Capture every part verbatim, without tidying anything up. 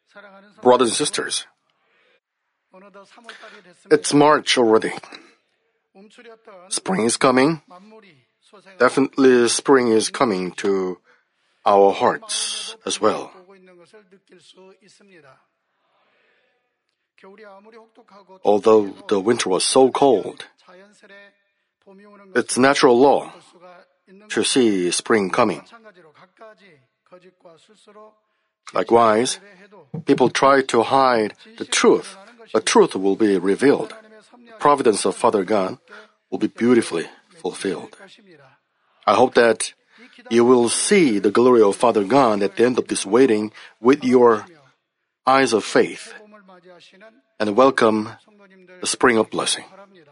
Brothers and sisters, it's March already. Spring is coming. Definitely spring is coming to our hearts as well. Although the winter was so cold, it's natural law to see spring coming. Likewise, people try to hide the truth, but truth will be revealed. The providence of Father God will be beautifully fulfilled. I hope that you will see the glory of Father God at the end of this waiting with your eyes of faith and welcome the spring of blessing.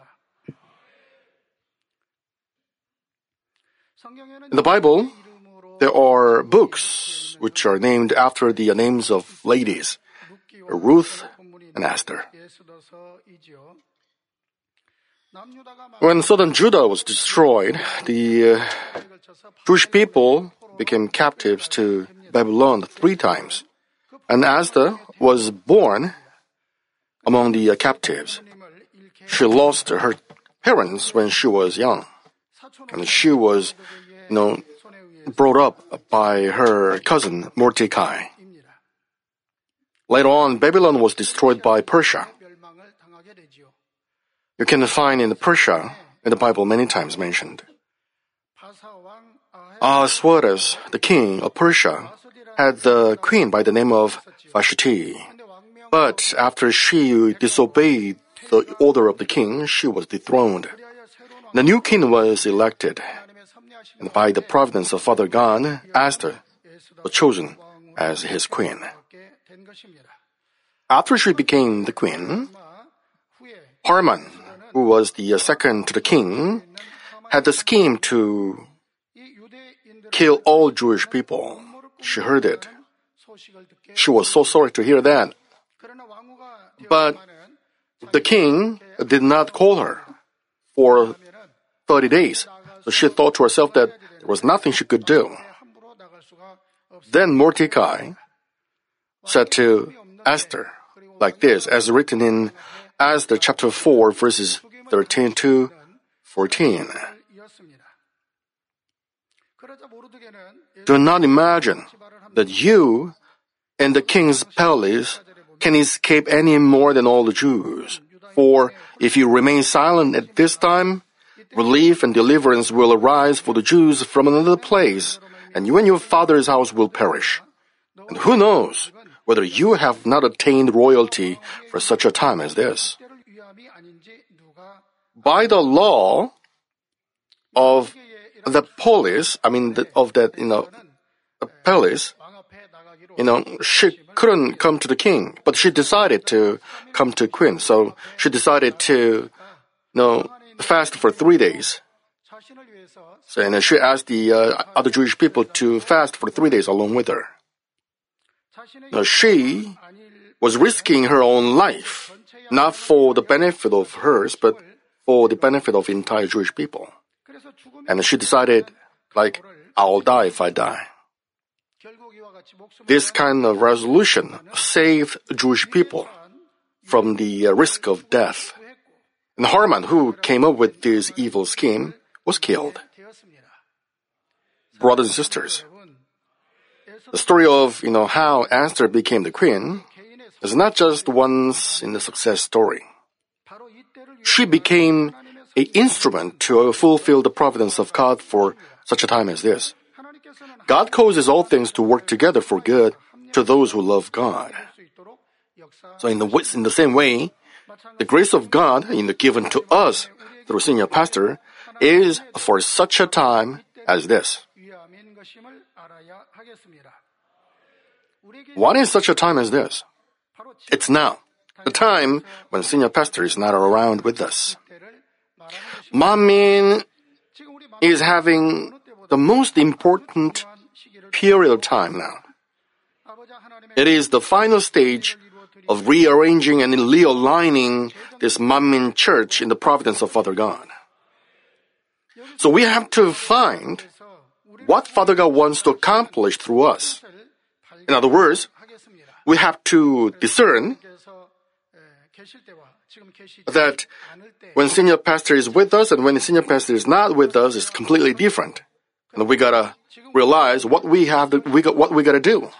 In the Bible, there are books which are named after the names of ladies, Ruth and Esther. When southern Judah was destroyed, the uh, Jewish people became captives to Babylon three times. And Esther was born among the uh, captives. She lost her parents when she was young. And she was, you know, brought up by her cousin Mordecai. Later on, Babylon was destroyed by Persia. You can find in the Persia in the Bible many times mentioned. Ahasuerus, the king of Persia, had the queen by the name of Vashti. But after she disobeyed the order of the king, she was dethroned. The new king was elected. And by the providence of Father God, Esther was chosen as his queen. After she became the queen, Haman, who was the second to the king, had the scheme to kill all Jewish people. She heard it. She was so sorry to hear that. But the king did not call her for thirty days. So she thought to herself that there was nothing she could do. Then Mordecai said to Esther like this, as written in Esther chapter four, verses thirteen to fourteen. Do not imagine that you in the king's palace can escape any more than all the Jews. For if you remain silent at this time, relief and deliverance will arise for the Jews from another place, and you and your father's house will perish. And who knows whether you have not attained royalty for such a time as this. By the law of the polis, I mean, the, of that, you know, palace, you know, she couldn't come to the king, but she decided to come to queen. So she decided to, you know, fast for three days. So, and she asked the uh, other Jewish people to fast for three days along with her. Now, she was risking her own life, not for the benefit of hers, but for the benefit of entire Jewish people. And she decided, like, I'll die if I die. This kind of resolution saved Jewish people from the uh, risk of death. And Haman, who came up with this evil scheme, was killed. Brothers and sisters, the story of, you know, how Esther became the queen is not just once in the success story. She became an instrument to fulfill the providence of God for such a time as this. God causes all things to work together for good to those who love God. So in the, in the same way, the grace of God, you know, given to us through senior pastor, is for such a time as this. What is such a time as this? It's now, the time when senior pastor is not around with us. Manmin is having the most important period of time now. It is the final stage of rearranging and realigning this Manmin church in the providence of Father God. So we have to find what Father God wants to accomplish through us. In other words, we have to discern that when senior pastor is with us and when the senior pastor is not with us is completely different. And we gotta realize what we have, to, we got, what we gotta do.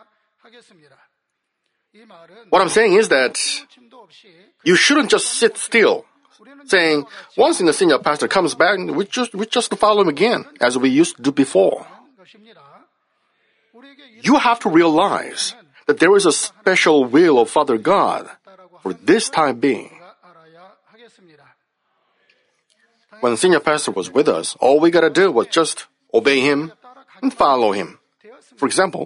What I'm saying is that you shouldn't just sit still, saying, once the senior pastor comes back, we just, we just follow him again, as we used to do before. You have to realize that there is a special will of Father God for this time being. When senior pastor was with us, all we gotta do was just obey him and follow him. For example,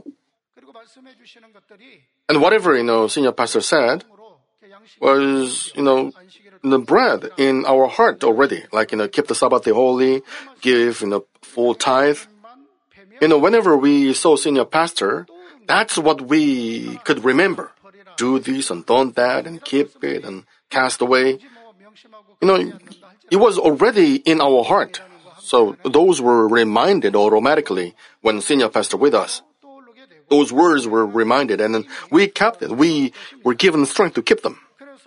and whatever, you know, senior pastor said was, you know, the bread in our heart already. Like, you know, keep the Sabbath day holy, give, you know, full tithe. You know, whenever we saw senior pastor, that's what we could remember. Do this and don't that and keep it and cast away. You know, it was already in our heart. So those were reminded automatically when senior pastor with us. Those words were reminded and then we kept it. We were given strength to keep them.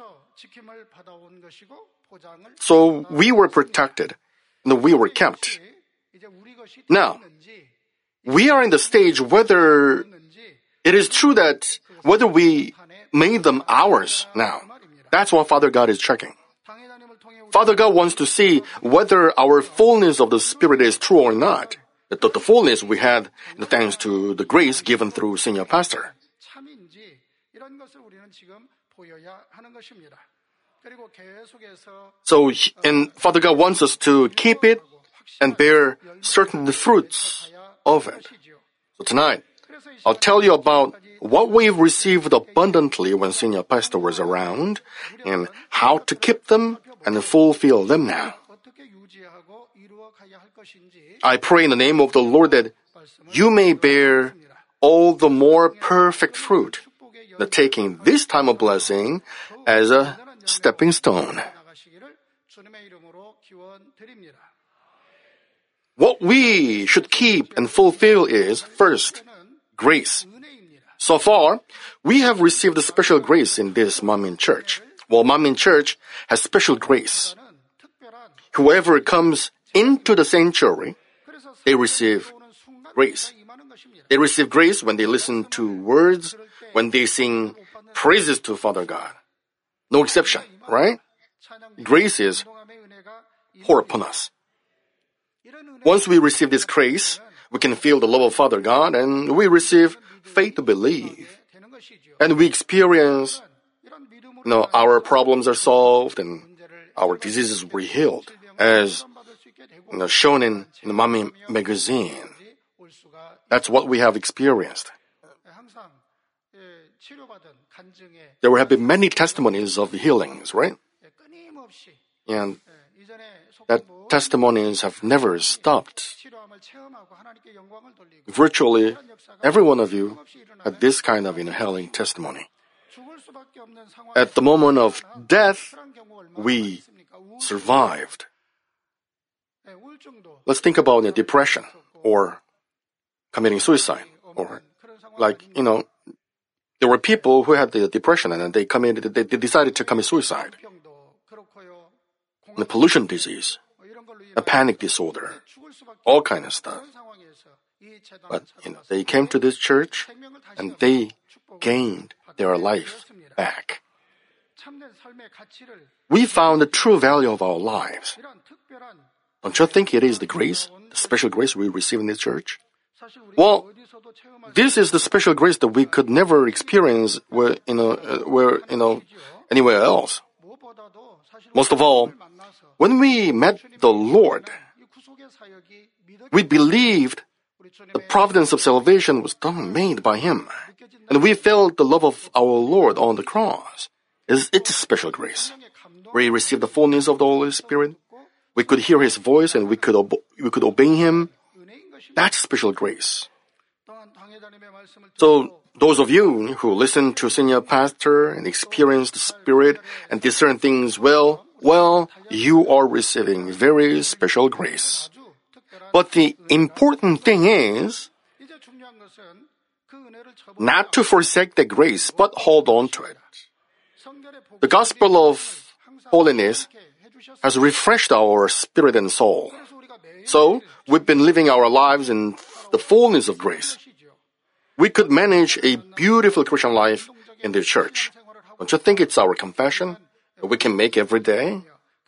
So we were protected and we were kept. Now, we are in the stage whether it is true that whether we made them ours now. That's what Father God is checking. Father God wants to see whether our fullness of the Spirit is true or not. The, the fullness we had thanks to the grace given through senior pastor. So, and Father God wants us to keep it and bear certain fruits of it. So tonight, I'll tell you about what we've received abundantly when senior pastor was around and how to keep them and fulfill them now. I pray in the name of the Lord that you may bear all the more perfect fruit, taking this time of blessing as a stepping stone. What we should keep and fulfill is, first, grace. So far, we have received a special grace in this Manmin Church. Well, Manmin Church has special grace. Whoever comes into the sanctuary, they receive grace. They receive grace when they listen to words, when they sing praises to Father God. No exception, right? Grace is poured upon us. Once we receive this grace, we can feel the love of Father God and we receive faith to believe. And we experience, you know, our problems are solved and our diseases were healed, as you know, shown in, in the Manmin magazine. That's what we have experienced. There have been many testimonies of healings, right? And that testimonies have never stopped. Virtually every one of you had this kind of inhaling testimony. At the moment of death, we survived. Let's think about uh, depression or committing suicide, or like, you know, there were people who had the depression and they committed, they, they decided to commit suicide. The pollution disease, a panic disorder, all kind of stuff. But you know, they came to this church and they gained their life back. We found the true value of our lives. Don't you think it is the grace, the special grace we receive in this church? Well, this is the special grace that we could never experience where, you know, uh, where, you know, anywhere else. Most of all, when we met the Lord, we believed the providence of salvation was done made by Him. And we felt the love of our Lord on the cross. It's, it's a special grace. We received the fullness of the Holy Spirit. We could hear His voice and we could, ob- we could obey Him. That's special grace. So, those of you who listen to senior pastor and experience the Spirit and discern things well, well, you are receiving very special grace. But the important thing is, not to forsake the grace, but hold on to it. The gospel of holiness has refreshed our spirit and soul. So, we've been living our lives in the fullness of grace. We could manage a beautiful Christian life in the church. Don't you think it's our compassion that we can make every day?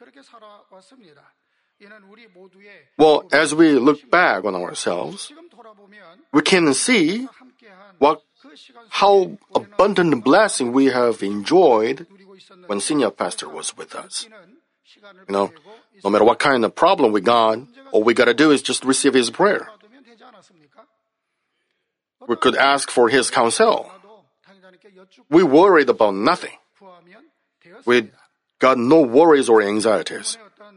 Well, as we look back on ourselves, we can see what, how abundant blessing we have enjoyed when senior pastor was with us. You know, no matter what kind of problem we got, all we gotta do is just receive his prayer. We could ask for his counsel. We worried about nothing. We got no worries or anxieties.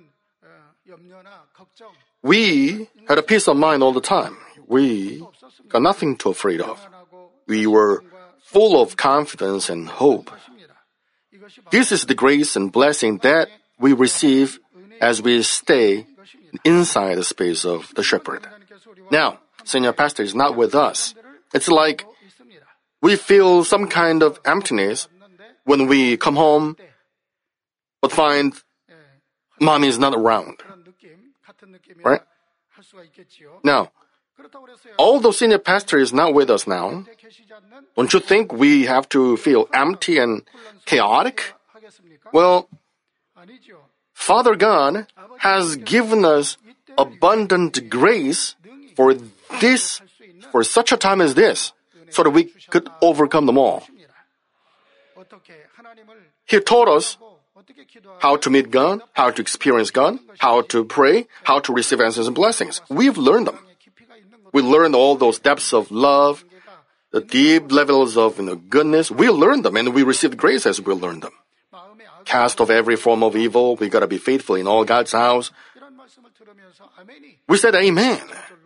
We had a peace of mind all the time. We got nothing to afraid of. We were full of confidence and hope. This is the grace and blessing that we receive as we stay inside the space of the shepherd. Now, senior pastor is not with us. It's like we feel some kind of emptiness when we come home but find mommy is not around. Right? Now, although senior pastor is not with us now, don't you think we have to feel empty and chaotic? Well, Father God has given us abundant grace for this, for such a time as this, so that we could overcome them all. He taught us how to meet God, how to experience God, how to pray, how to receive answers and blessings. We've learned them. We learned all those depths of love, the deep levels of you know, goodness. We learned them and we received grace as we learned them. Cast off every form of evil. We gotta be faithful in all God's house. We said amen.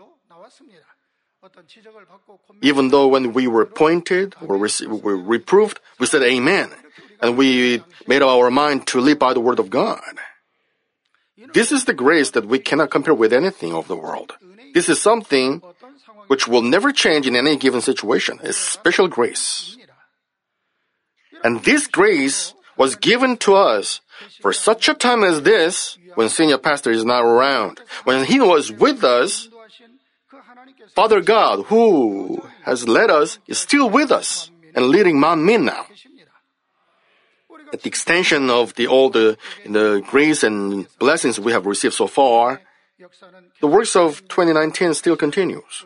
Even though when we were pointed or were reproved, we said amen. And we made up our mind to live by the word of God. This is the grace that we cannot compare with anything of the world. This is something which will never change in any given situation. It's special grace. And this grace was given to us for such a time as this, when senior pastor is not around. When he was with us, Father God, who has led us, is still with us and leading Manmin now. At the extension of the all the, the grace and blessings we have received so far, the works of twenty nineteen still continues.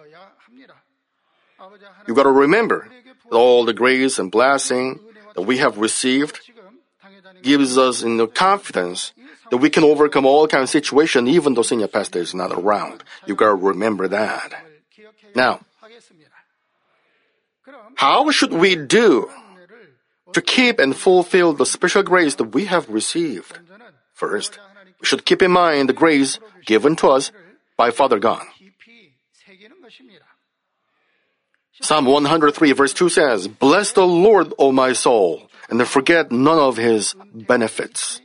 You got to remember that all the grace and blessing that we have received gives us you know, confidence that we can overcome all kinds of situations even though senior pastor is not around. You got to remember that. Now, how should we do to keep and fulfill the special grace that we have received? First, we should keep in mind the grace given to us by Father God. Psalm one hundred three verse two says, "Bless the Lord, O my soul, and forget none of His benefits."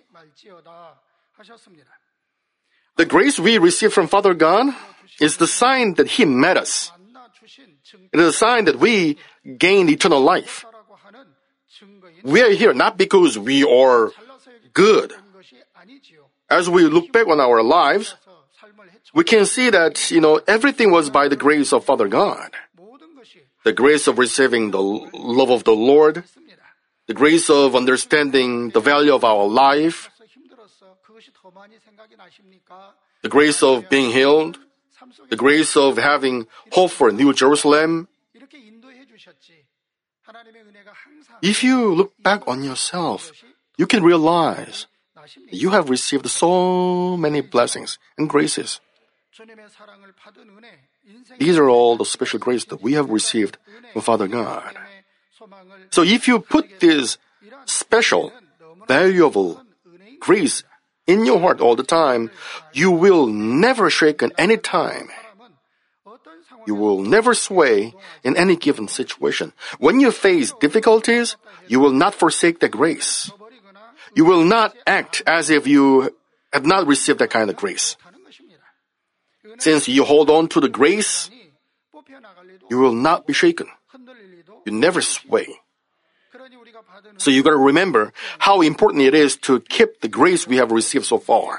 The grace we receive from Father God is the sign that He met us. It is a sign that we gained eternal life. We are here not because we are good. As we look back on our lives, we can see that, you know, everything was by the grace of Father God. The grace of receiving the love of the Lord, the grace of understanding the value of our life, the grace of being healed, the grace of having hope for New Jerusalem. If you look back on yourself, you can realize you have received so many blessings and graces. These are all the special grace that we have received from Father God. So if you put this special, valuable grace in your heart all the time, you will never shake at any time. You will never sway in any given situation. When you face difficulties, you will not forsake the grace. You will not act as if you have not received that kind of grace. Since you hold on to the grace, you will not be shaken. You never sway. So you gotta remember how important it is to keep the grace we have received so far.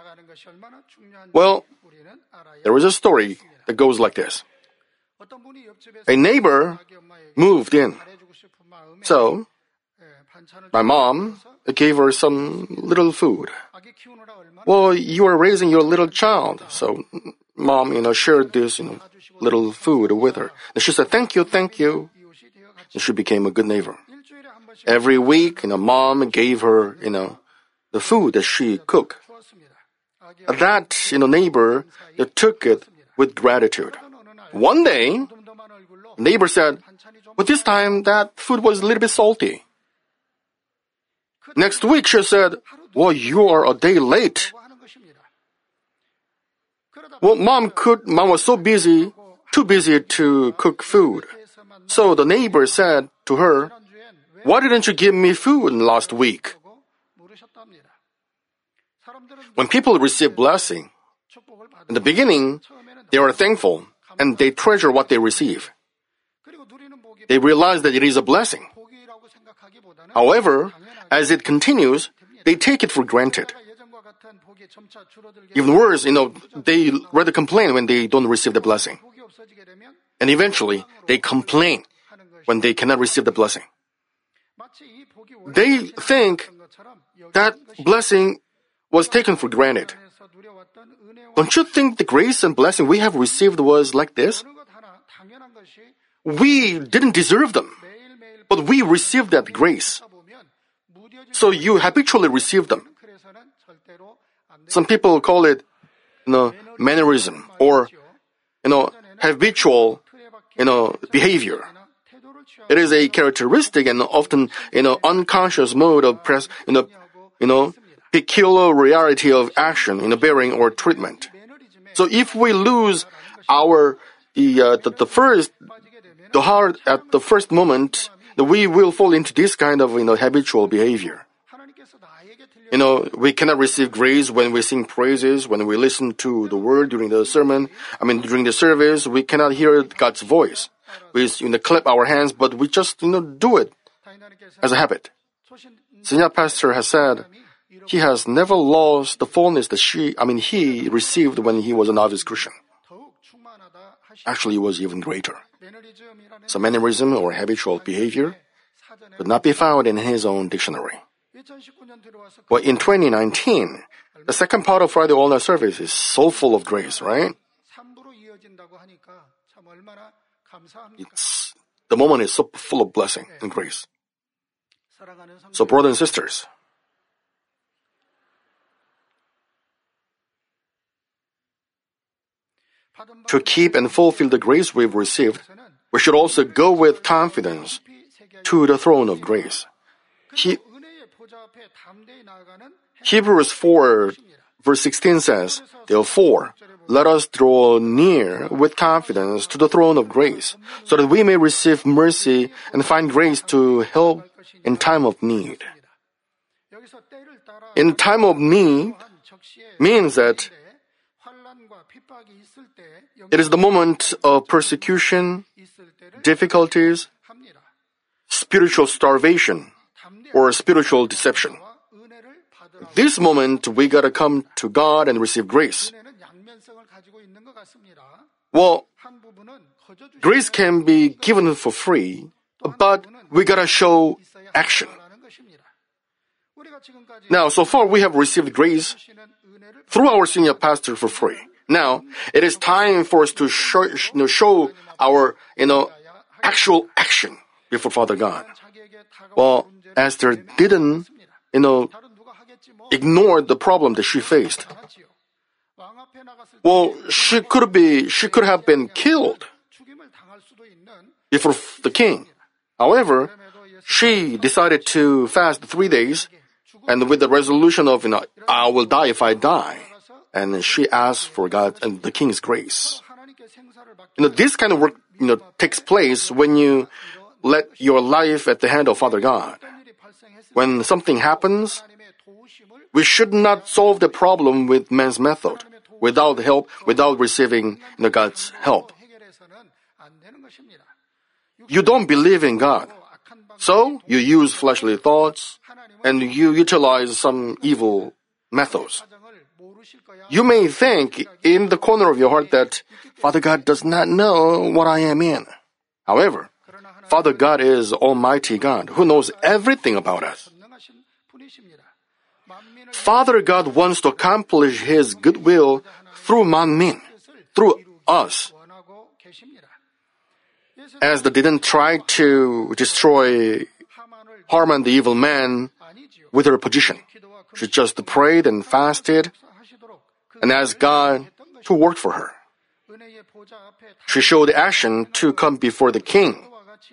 Well, there is a story that goes like this. A neighbor moved in. So, my mom gave her some little food. Well, you are raising your little child. So, mom, you know, shared this, you know, little food with her. And she said, thank you, thank you. And she became a good neighbor. Every week, you know, mom gave her, you know, the food that she cooked. That, you know, neighbor you know, took it with gratitude. One day, neighbor said, but this time that food was a little bit salty. Next week, she said, well, you are a day late. Well, mom could, mom was so busy, too busy to cook food. So the neighbor said to her, why didn't you give me food last week? When people receive blessing, in the beginning, they are thankful and they treasure what they receive. They realize that it is a blessing. However, as it continues, they take it for granted. Even worse, you know, they rather complain when they don't receive the blessing. And eventually, they complain when they cannot receive the blessing. They think that blessing was taken for granted. Don't you think the grace and blessing we have received was like this? We didn't deserve them, but we received that grace. So you habitually receive them. Some people call it, you know, mannerism or, you know, habitual, you know, behavior. It is a characteristic and often, you know, unconscious mode of press, you know, you know, peculiarity of action, you know, bearing or treatment. So if we lose our the uh, the, the first the heart at the first moment, we will fall into this kind of, you know, habitual behavior. You know, we cannot receive grace when we sing praises, when we listen to the word during the sermon. I mean, during the service, we cannot hear God's voice. We, you know, clap our hands, but we just, you know, do it as a habit. Senior pastor has said he has never lost the fullness that she, I mean, he received when he was a novice Christian. Actually, it was even greater. So mannerism or habitual behavior could not be found in his own dictionary. Well, in twenty nineteen, the second part of Friday All Night service is so full of grace, right? It's, the moment is so full of blessing and grace. So brothers and sisters, to keep and fulfill the grace we've received, we should also go with confidence to the throne of grace. He, Hebrews four, verse sixteen says, therefore, let us draw near with confidence to the throne of grace, so that we may receive mercy and find grace to help in time of need. In time of need means that it is the moment of persecution, difficulties, spiritual starvation, or spiritual deception. This moment, we gotta come to God and receive grace. Well, grace can be given for free, but we gotta show action. Now, so far we have received grace through our senior pastor for free. Now, it is time for us to show, you know, show our, you know, actual action before Father God. Well, Esther didn't, you know, ignore the problem that she faced. Well, she could be, she could have been killed before the king. However, she decided to fast three days, and with the resolution of, you know, I will die if I die. And she asked for God and the king's grace. You know, this kind of work, you know, takes place when you let your life at the hand of Father God. When something happens, we should not solve the problem with man's method, without help, without receiving, you know, God's help. you don't believe in God. So you use fleshly thoughts and you utilize some evil methods. You may think in the corner of your heart that Father God does not know what I am in. However, Father God is Almighty God who knows everything about us. Father God wants to accomplish His goodwill through manmin, through us. As they didn't try to destroy Haman the evil man with her position. She just prayed and fasted and asked God to work for her. She showed action to come before the king.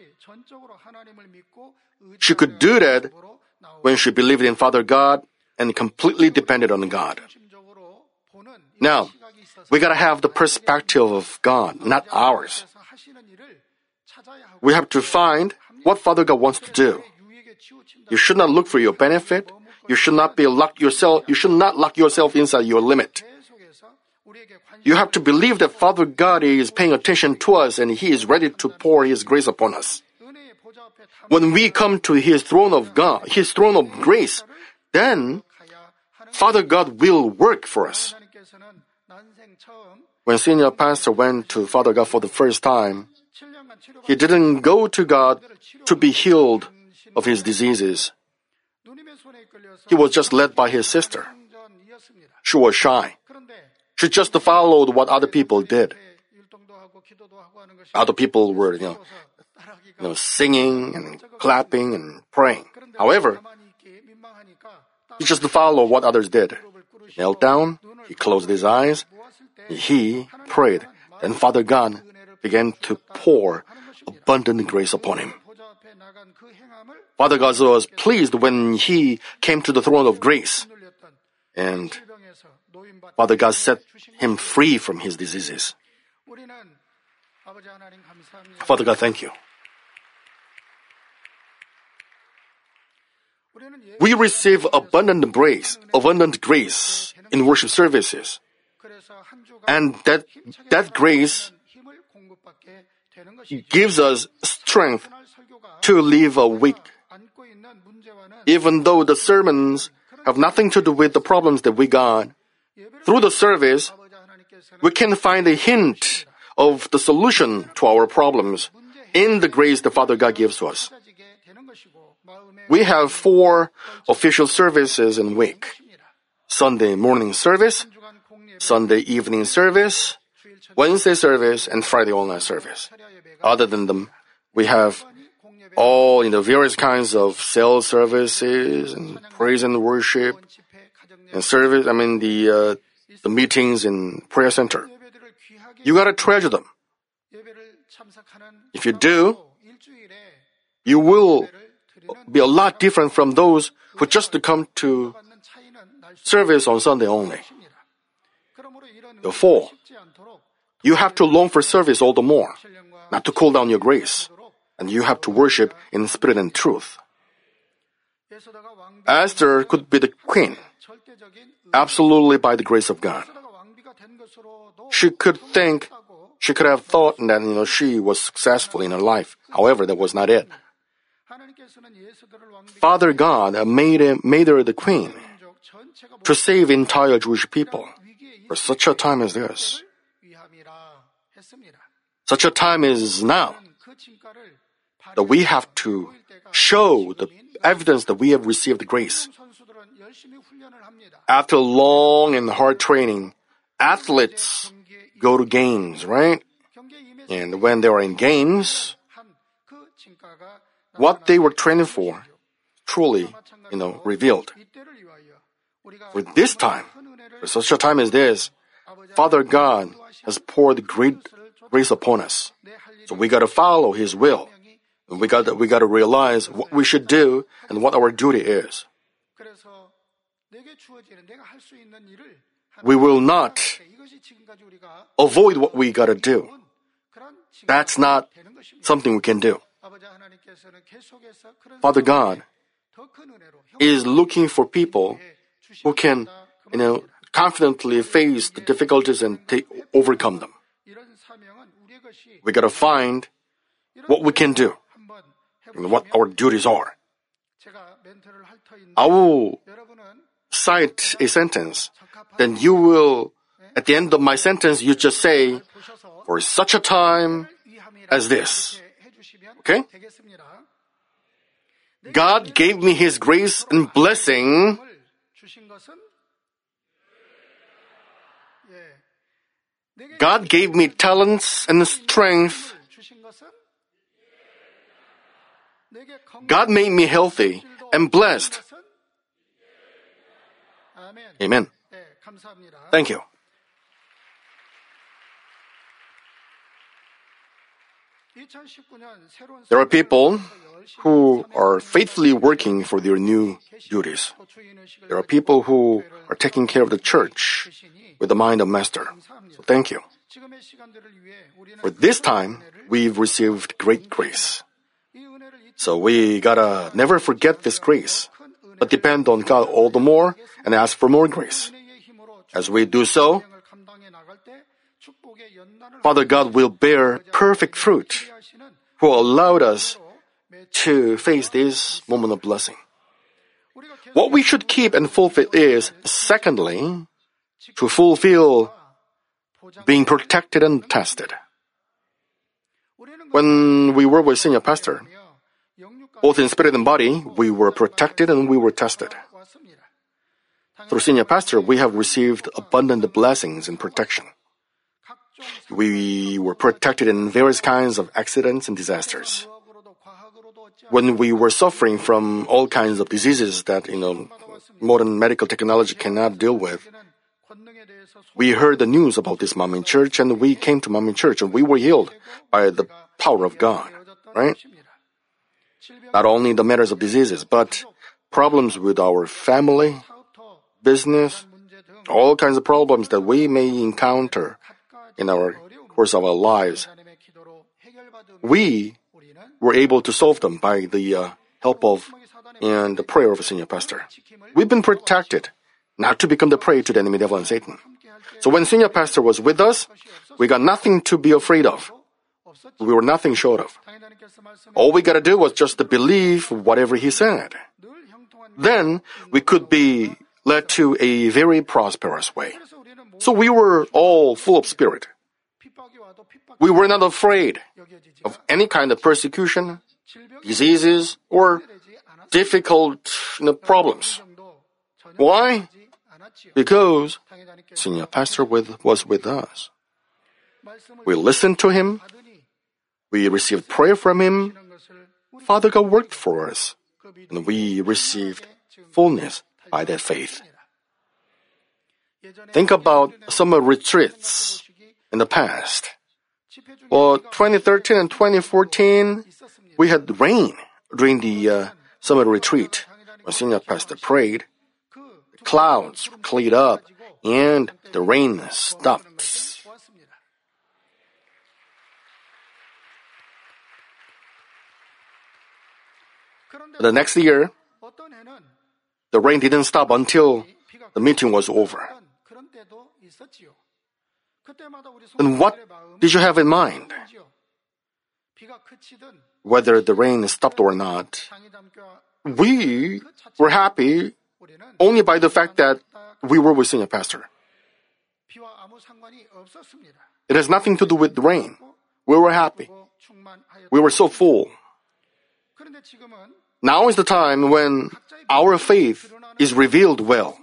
She could do that when she believed in Father God and completely depended on God. Now, we gotta have the perspective of God, not ours. We have to find what Father God wants to do. You should not look for your benefit. You should not be locked yourself. You should not lock yourself inside your limit. You have to believe that Father God is paying attention to us and He is ready to pour His grace upon us. When we come to His throne of God, His throne of grace, then Father God will work for us. When senior pastor went to Father God for the first time, he didn't go to God to be healed of his diseases. He was just led by his sister. She was shy. She just followed what other people did. Other people were, you know, you know, singing and clapping and praying. However, he just followed what others did. He knelt down, he closed his eyes, he prayed, and Father God began to pour abundant grace upon him. Father God was pleased when he came to the throne of grace, and Father God set him free from his diseases. Father God, thank you. We receive abundant grace, abundant grace in worship services. And that, that grace gives us strength to live a week. Even though the sermons have nothing to do with the problems that we got, through the service, we can find a hint of the solution to our problems in the grace that Father God gives to us. We have four official services in a week. Sunday morning service, Sunday evening service, Wednesday service, and Friday all-night service. Other than them, we have all, you know, various kinds of sales services and praise and worship and service. I mean, the uh, the meetings in prayer center. You gotta treasure them. If you do, you will be a lot different from those who just come to service on Sunday only. Therefore, you have to long for service all the more, not to cool down your grace, and you have to worship in spirit and truth. Esther could be the queen, absolutely by the grace of God. She could think, she could have thought that, you know, she was successful in her life. However, that was not it. Father God made, him, made her the queen to save entire Jewish people for such a time as this. Such a time is now that we have to show the evidence that we have received grace. After long and hard training, athletes go to games, right? And when they are in games, what they were training for truly, you know, revealed. For this time, for such a time as this, Father God has poured great grace upon us. So we got to follow His will. And we got to, we got to realize what we should do and what our duty is. We will not avoid what we got to do. That's not something we can do. Father God is looking for people who can, you know, confidently face the difficulties and take, overcome them. We gotta find what we can do and what our duties are. I will cite a sentence, then you will, at the end of my sentence, you just say, for such a time as this. Okay? God gave me His grace and blessing God gave me talents and strength. God made me healthy and blessed. Amen. Thank you. There are people who are faithfully working for their new duties. There are people who are taking care of the church with the mind of Master. So thank you. For this time, we've received great grace. So we gotta never forget this grace, but depend on God all the more and ask for more grace. As we do so, Father God will bear perfect fruit, who allowed us to face this moment of blessing. What we should keep and fulfill is, secondly, to fulfill being protected and tested. When we were with Senior Pastor, both in spirit and body, we were protected and we were tested. Through Senior Pastor, we have received abundant blessings and protection. We were protected in various kinds of accidents and disasters. When we were suffering from all kinds of diseases that, you know, modern medical technology cannot deal with, we heard the news about this Manmin Church and we came to Manmin Church and we were healed by the power of God, right? Not only the matters of diseases, but problems with our family, business, all kinds of problems that we may encounter in our course of our lives. We were able to solve them by the uh, help of and the prayer of a Senior Pastor. We've been protected not to become the prey to the enemy devil and Satan. So when Senior Pastor was with us, we got nothing to be afraid of. We were nothing short of. All we got to do was just to believe whatever he said. Then we could be led to a very prosperous way. So we were all full of spirit. We were not afraid of any kind of persecution, diseases, or difficult you know, problems. Why? Because Senior Pastor with, was with us. We listened to him. We received prayer from him. Father God worked for us. And we received fullness by that faith. Think about summer retreats in the past. Well, twenty thirteen and twenty fourteen, we had rain during the uh, summer retreat. When Senior Pastor prayed, the clouds cleared up and the rain stopped. The next year, the rain didn't stop until the meeting was over. And what did you have in mind? Whether the rain stopped or not, we were happy only by the fact that we were with Senior Pastor. It has nothing to do with the rain. We were happy. We were so full. Now is the time when our faith is revealed well.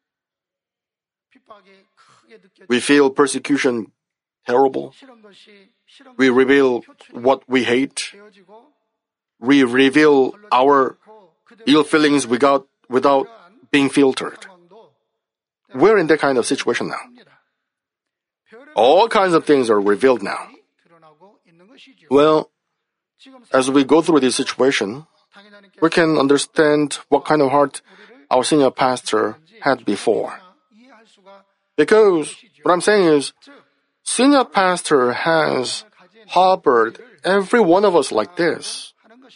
We feel persecution terrible. We reveal what we hate. We reveal our ill feelings we got without being filtered. We're in that kind of situation now. All kinds of things are revealed now. Well, as we go through this situation, we can understand what kind of heart our Senior Pastor had before. Because what I'm saying is, Senior Pastor has harbored every one of us like this.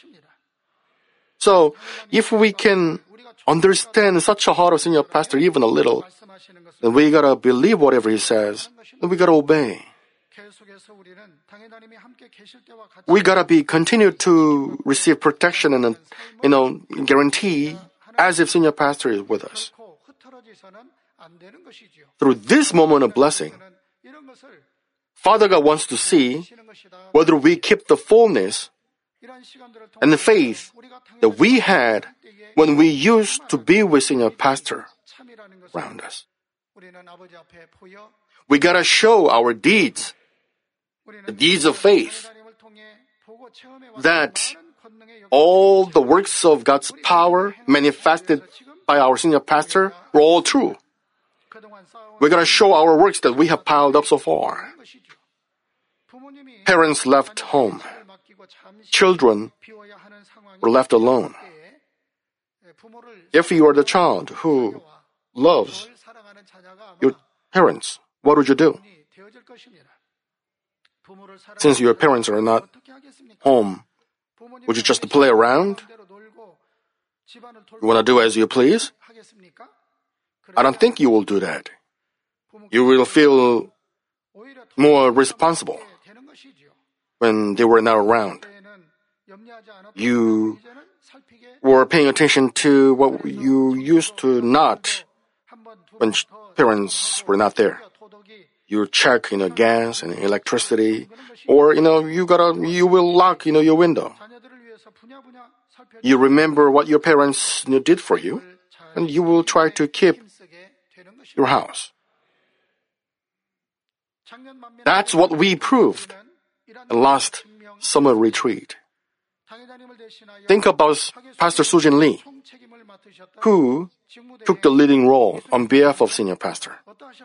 So, if we can understand such a heart of Senior Pastor even a little, then we gotta believe whatever he says, and we gotta obey. we gotta be continue to receive protection and, you know, guarantee as if senior pastor is with us. Through this moment of blessing, Father God wants to see whether we keep the fullness and the faith that we had when we used to be with senior pastor around us. We gotta show our deeds, the deeds of faith, that all the works of God's power manifested by our senior pastor were all true. We gotta show our works that we have piled up so far. Parents left home. Children were left alone. If you are the child who loves your parents, what would you do? Since your parents are not home, would you just play around? You want to do as you please? I don't think you will do that. You will feel more responsible when they were not around. You were paying attention to what you used to not when parents were not there. You check, you know, gas and electricity, or, you know, you gotta, you will lock, you know, your window. You remember what your parents, you know, did for you, and you will try to keep your house. That's what we proved in last summer retreat. Think about Pastor Sujin Lee, who took the leading role on behalf of senior pastor.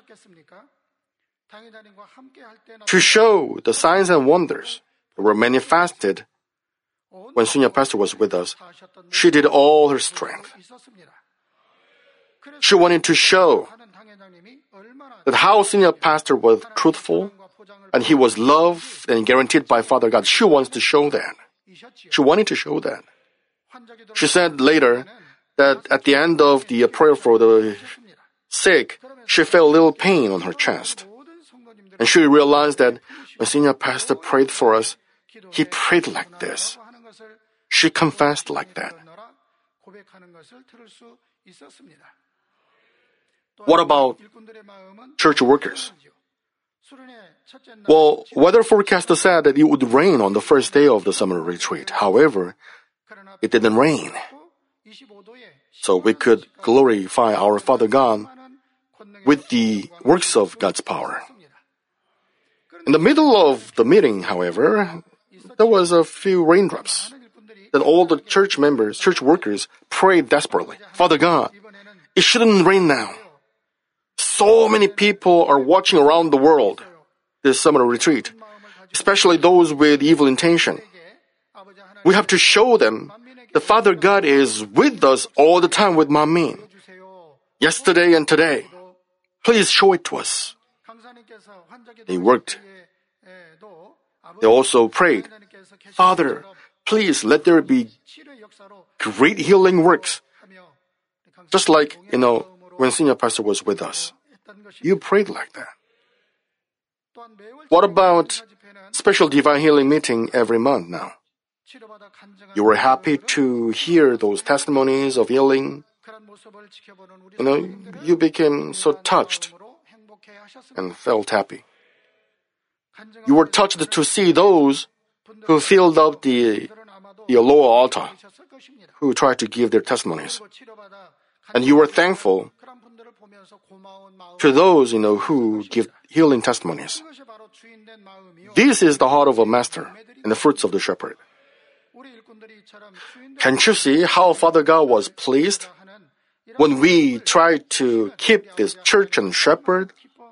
To show the signs and wonders that were manifested when senior pastor was with us, she did all her strength. She wanted to show that how senior pastor was truthful and he was loved and guaranteed by Father God. She wants to show that. She wanted to show that. She said later that at the end of the prayer for the sick, she felt a little pain on her chest. And she realized that when senior pastor prayed for us, he prayed like this. She confessed like that. What about church workers? Well, weather forecaster said that it would rain on the first day of the summer retreat. However, it didn't rain. So we could glorify our Father God with the works of God's power. In the middle of the meeting, however, there was a few raindrops. Then all the church members, church workers prayed desperately. Father God, it shouldn't rain now. So many people are watching around the world this summer retreat, especially those with evil intention. We have to show them the Father God is with us all the time with Manmin. Yesterday and today. Please show it to us. They worked. They also prayed, Father, please let there be great healing works. Just like, you know, when senior pastor was with us. You prayed like that. What about special divine healing meeting every month now? You were happy to hear those testimonies of healing. You know, you became so touched and felt happy. You were touched to see those who filled up the, the lower altar, who tried to give their testimonies. And you were thankful to those, you know, who give healing testimonies. This is the heart of a master and the fruits of the shepherd. Can't you see how Father God was pleased when we tried to keep this church and shepherd?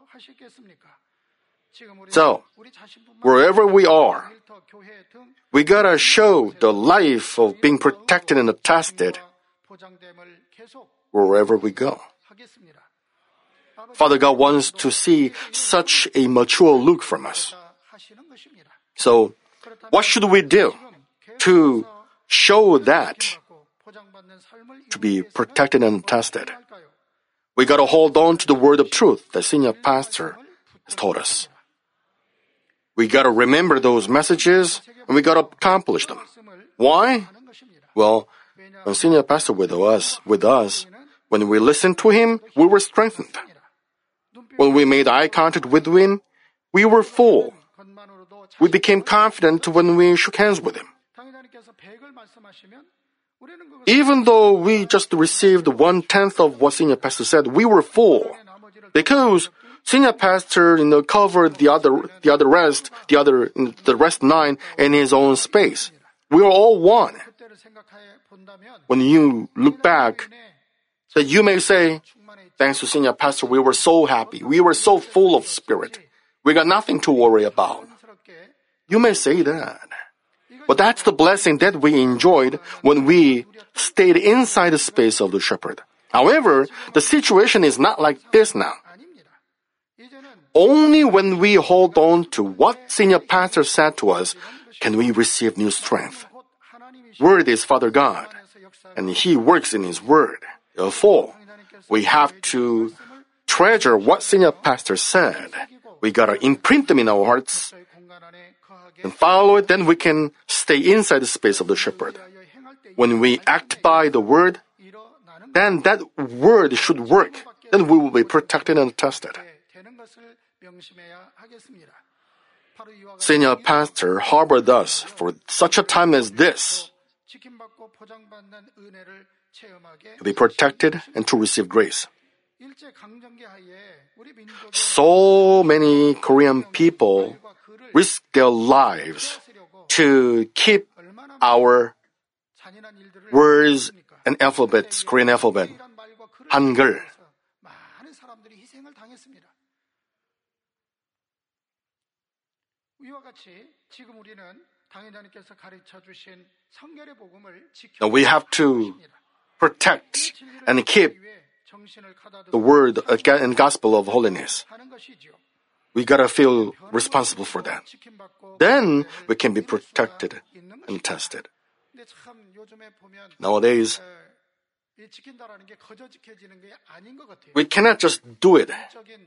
So, wherever we are, we gotta show the life of being protected and attested wherever we go. Father God wants to see such a mature look from us. So, what should we do to show that, to be protected and attested? We gotta hold on to the word of truth that senior pastor has taught us. We gotta remember those messages and we gotta accomplish them. Why? Well, when senior pastor with us, with us, when we listened to him, we were strengthened. When we made eye contact with him, we were full. We became confident when we shook hands with him. Even though we just received one-tenth of what senior pastor said, we were full. Because senior pastor, you know, covered the other, the other rest, the other, the rest nine in his own space. We are all one. When you look back, that you may say, thanks to senior pastor, we were so happy. We were so full of spirit. We got nothing to worry about. You may say that. But that's the blessing that we enjoyed when we stayed inside the space of the shepherd. However, the situation is not like this now. Only when we hold on to what senior pastor said to us can we receive new strength. Word is Father God, and He works in His Word. Therefore, we have to treasure what senior pastor said. We gotta imprint them in our hearts and follow it, then we can stay inside the space of the shepherd. When we act by the word, then that word should work. Then we will be protected and tested. Senior pastor harbored us for such a time as this, to be protected and to receive grace. So many Korean people risk their lives to keep our words and alphabets, Korean alphabet, Hangul. Now we have to protect and keep the word and gospel of holiness. We gotta feel responsible for that. Then we can be protected and tested. Nowadays, we cannot just do it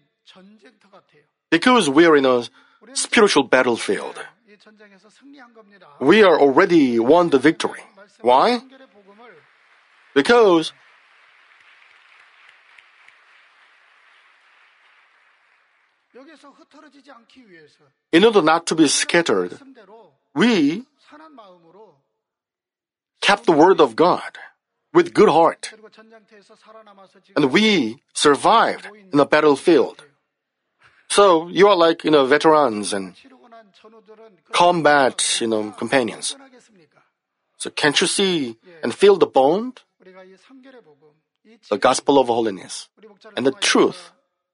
because we are in a spiritual battlefield. We are already won the victory. Why? Because in order not to be scattered, we kept the word of God with good heart. And we survived in the battlefield. So you are like, you know, veterans and combat, you know, companions. So can't you see and feel the bond? The gospel of holiness and the truth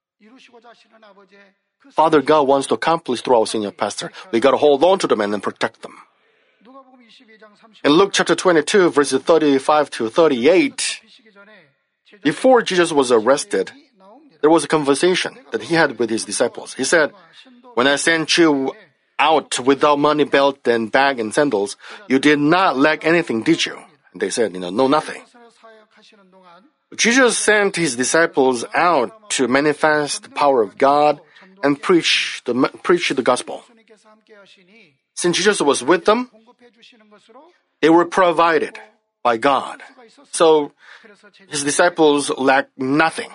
Father God wants to accomplish through our senior pastor. We got to hold on to them and then protect them. In Luke chapter twenty-two, verses thirty-five to thirty-eight, before Jesus was arrested, there was a conversation that he had with his disciples. He said, when I sent you out without money belt and bag and sandals, you did not lack anything, did you? And they said, you know, no, nothing. Jesus sent his disciples out to manifest the power of God and preach the, preach the gospel. Since Jesus was with them, they were provided by God. So his disciples lacked nothing.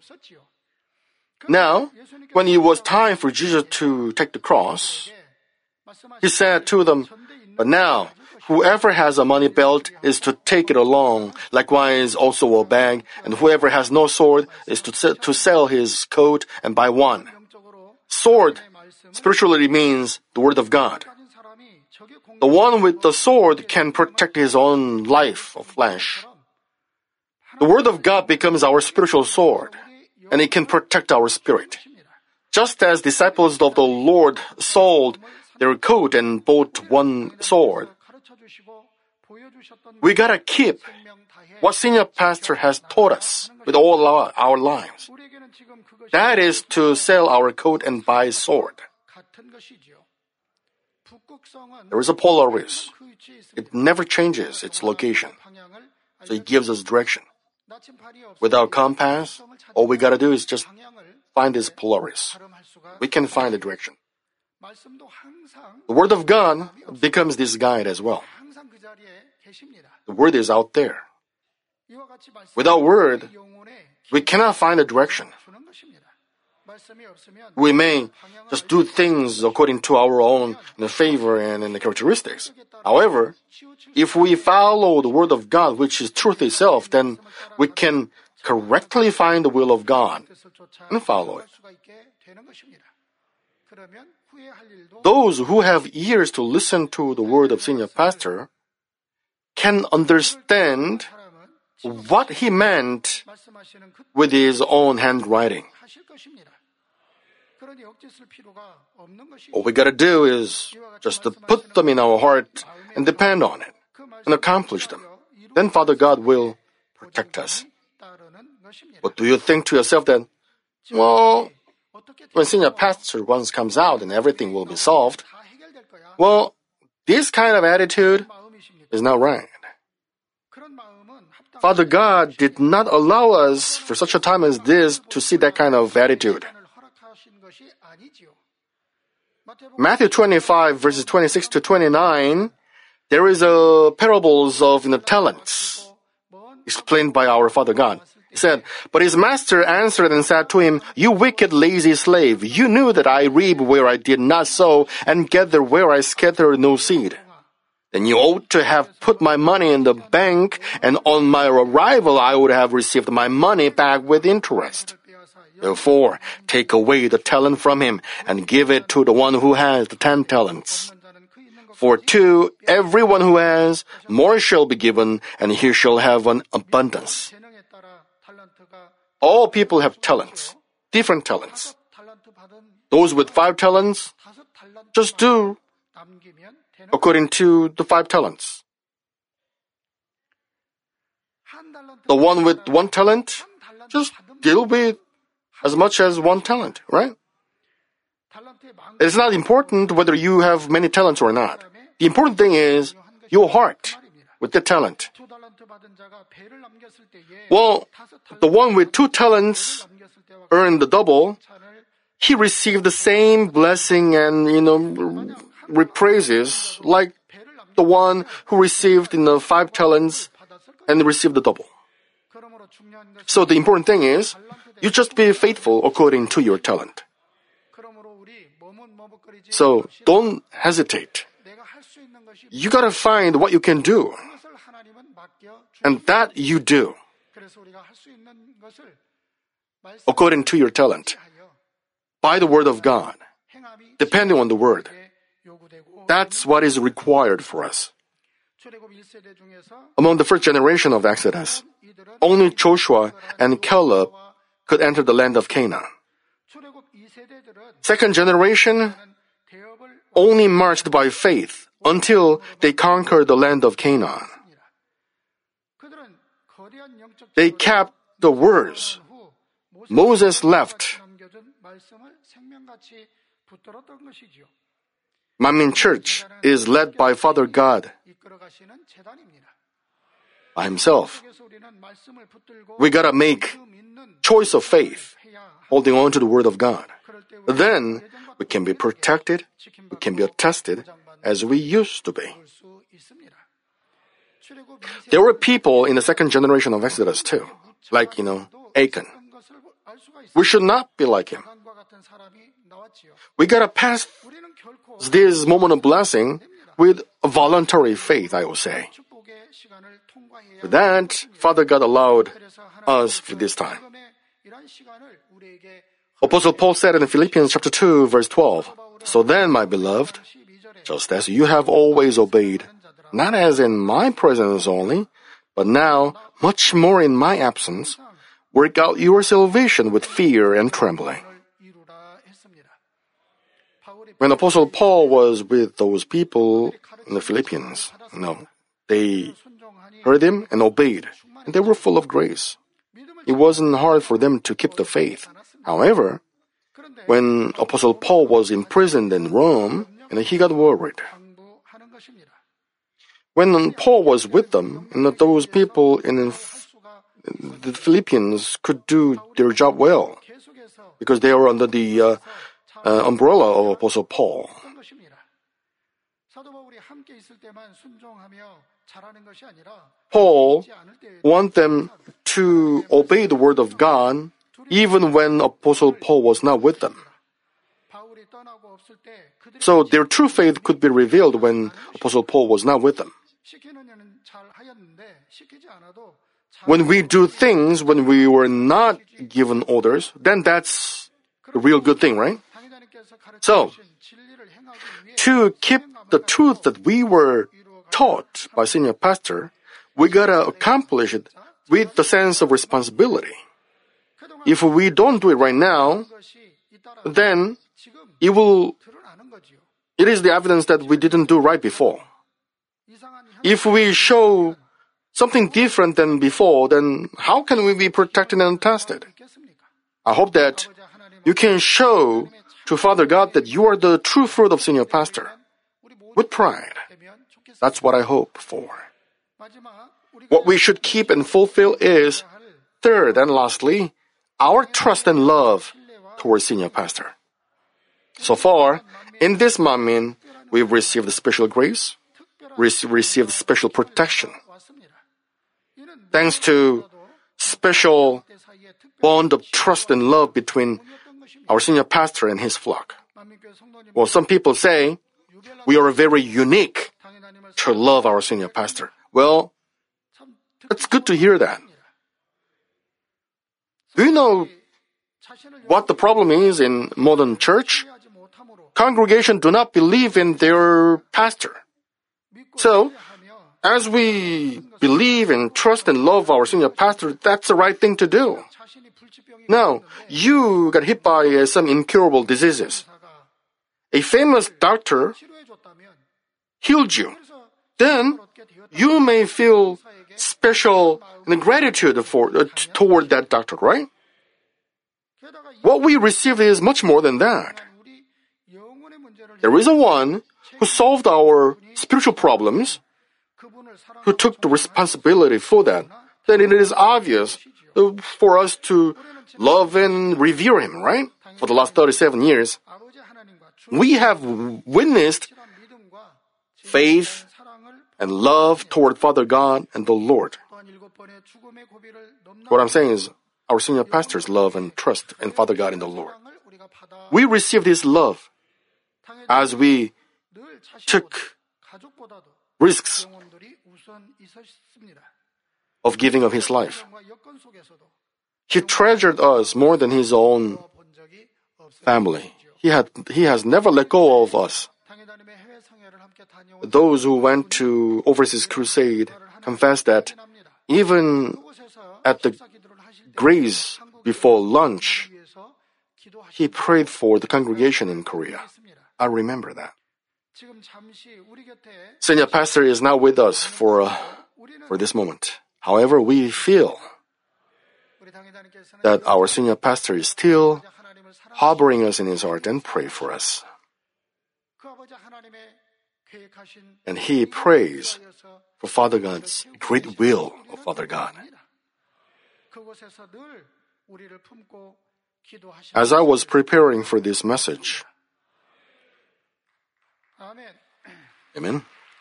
Now, when it was time for Jesus to take the cross, he said to them, but now, whoever has a money belt is to take it along, likewise also a bag, and whoever has no sword is to, to sell his coat and buy one. Sword spiritually means the word of God. The one with the sword can protect his own life of flesh. The word of God becomes our spiritual sword, and it can protect our spirit. Just as disciples of the Lord sold their coat and bought one sword, we gotta keep what senior pastor has taught us with all our, our lives. That is to sell our coat and buy a sword. There is a Polaris. It never changes its location. So it gives us direction. Without compass, all we gotta do is just find this Polaris. We can find the direction. The Word of God becomes this guide as well. The Word is out there. Without Word, we cannot find a direction. We may just do things according to our own you know, favor and, and characteristics. However, if we follow the Word of God, which is truth itself, then we can correctly find the will of God and follow it. Those who have ears to listen to the word of senior pastor can understand what he meant with his own handwriting. All we gotta do is just to put them in our heart and depend on it and accomplish them. Then Father God will protect us. But do you think to yourself that, well, when senior pastor once comes out and everything will be solved? Well, this kind of attitude is not right. Father God did not allow us for such a time as this to see that kind of attitude. Matthew twenty-five, verses twenty-six to twenty-nine, there is a parables of you know, talents explained by our Father God. He said, but his master answered and said to him, you wicked, lazy slave, you knew that I reap where I did not sow and gather where I scattered no seed. Then you ought to have put my money in the bank, and on my arrival I would have received my money back with interest. Therefore, take away the talent from him and give it to the one who has the ten talents. For to everyone who has, more shall be given, and he shall have an abundance. All people have talents, different talents. Those with five talents, just do according to the five talents. The one with one talent, just deal with as much as one talent, right? It's not important whether you have many talents or not. The important thing is your heart with the talent. Well, the one with two talents earned the double. He received the same blessing and, you know, repraises like the one who received you know, five talents and received the double. So the important thing is you just be faithful according to your talent. So don't hesitate. You gotta find what you can do. And that you do according to your talent, by the word of God, depending on the word. That's what is required for us. Among the first generation of Exodus, only Joshua and Caleb could enter the land of Canaan. Second generation only marched by faith until they conquered the land of Canaan. They kept the words Moses left. Manmin Church is led by Father God by Himself. We gotta make choice of faith, holding on to the Word of God. Then we can be protected, we can be attested as we used to be. There were people in the second generation of Exodus too, like, you know, Achan. We should not be like him. We gotta pass this moment of blessing with a voluntary faith, I will say. With that, Father God allowed us for this time. Apostle Paul said in Philippians chapter two, verse twelve, so then, my beloved, just as you have always obeyed, not as in my presence only, but now much more in my absence, work out your salvation with fear and trembling. When Apostle Paul was with those people in the Philippians, you know, they heard him and obeyed, and they were full of grace. It wasn't hard for them to keep the faith. However, when Apostle Paul was imprisoned in Rome, and he got worried. When Paul was with them, and those people in the Philippians could do their job well, because they were under the uh, uh, umbrella of Apostle Paul. Paul wanted them to obey the word of God even when Apostle Paul was not with them. So their true faith could be revealed when Apostle Paul was not with them. When we do things when we were not given orders, then that's a real good thing, right? So, to keep the truth that we were taught by senior pastor, we gotta accomplish it with the sense of responsibility. If we don't do it right now, then it will, it is the evidence that we didn't do right before. If we show something different than before, then how can we be protected and tested? I hope that you can show to Father God that you are the true fruit of senior pastor with pride. That's what I hope for. What we should keep and fulfill is, third and lastly, our trust and love towards senior pastor. So far, in this Manmin, we've received special grace, received special protection. Thanks to special bond of trust and love between our senior pastor and his flock. Well, some people say we are very unique to love our senior pastor. Well, it's good to hear that. Do you know what the problem is in modern church? Congregation do not believe in their pastor. So, as we believe and trust and love our senior pastor, that's the right thing to do. Now, you got hit by uh, some incurable diseases. A famous doctor healed you. Then, you may feel special gratitude for uh, t- toward that doctor, right? What we receive is much more than that. There is a one who solved our spiritual problems, who took the responsibility for that. Then it is obvious uh, for us to love and revere him, right? For the last thirty-seven years, we have witnessed faith and love toward Father God and the Lord. What I'm saying is, our senior pastors love and trust in Father God and the Lord. We received his love as we took risks of giving of his life. He treasured us more than his own family. He had, he has never let go of us. Those who went to overseas crusade confess that even at the grace before lunch, he prayed for the congregation in Korea. I remember that. Senior pastor is not with us for, uh, for this moment. However, we feel that our senior pastor is still harboring us in his heart and pray for us. And he prays for Father God's great will of Father God. As I was preparing for this message, Amen.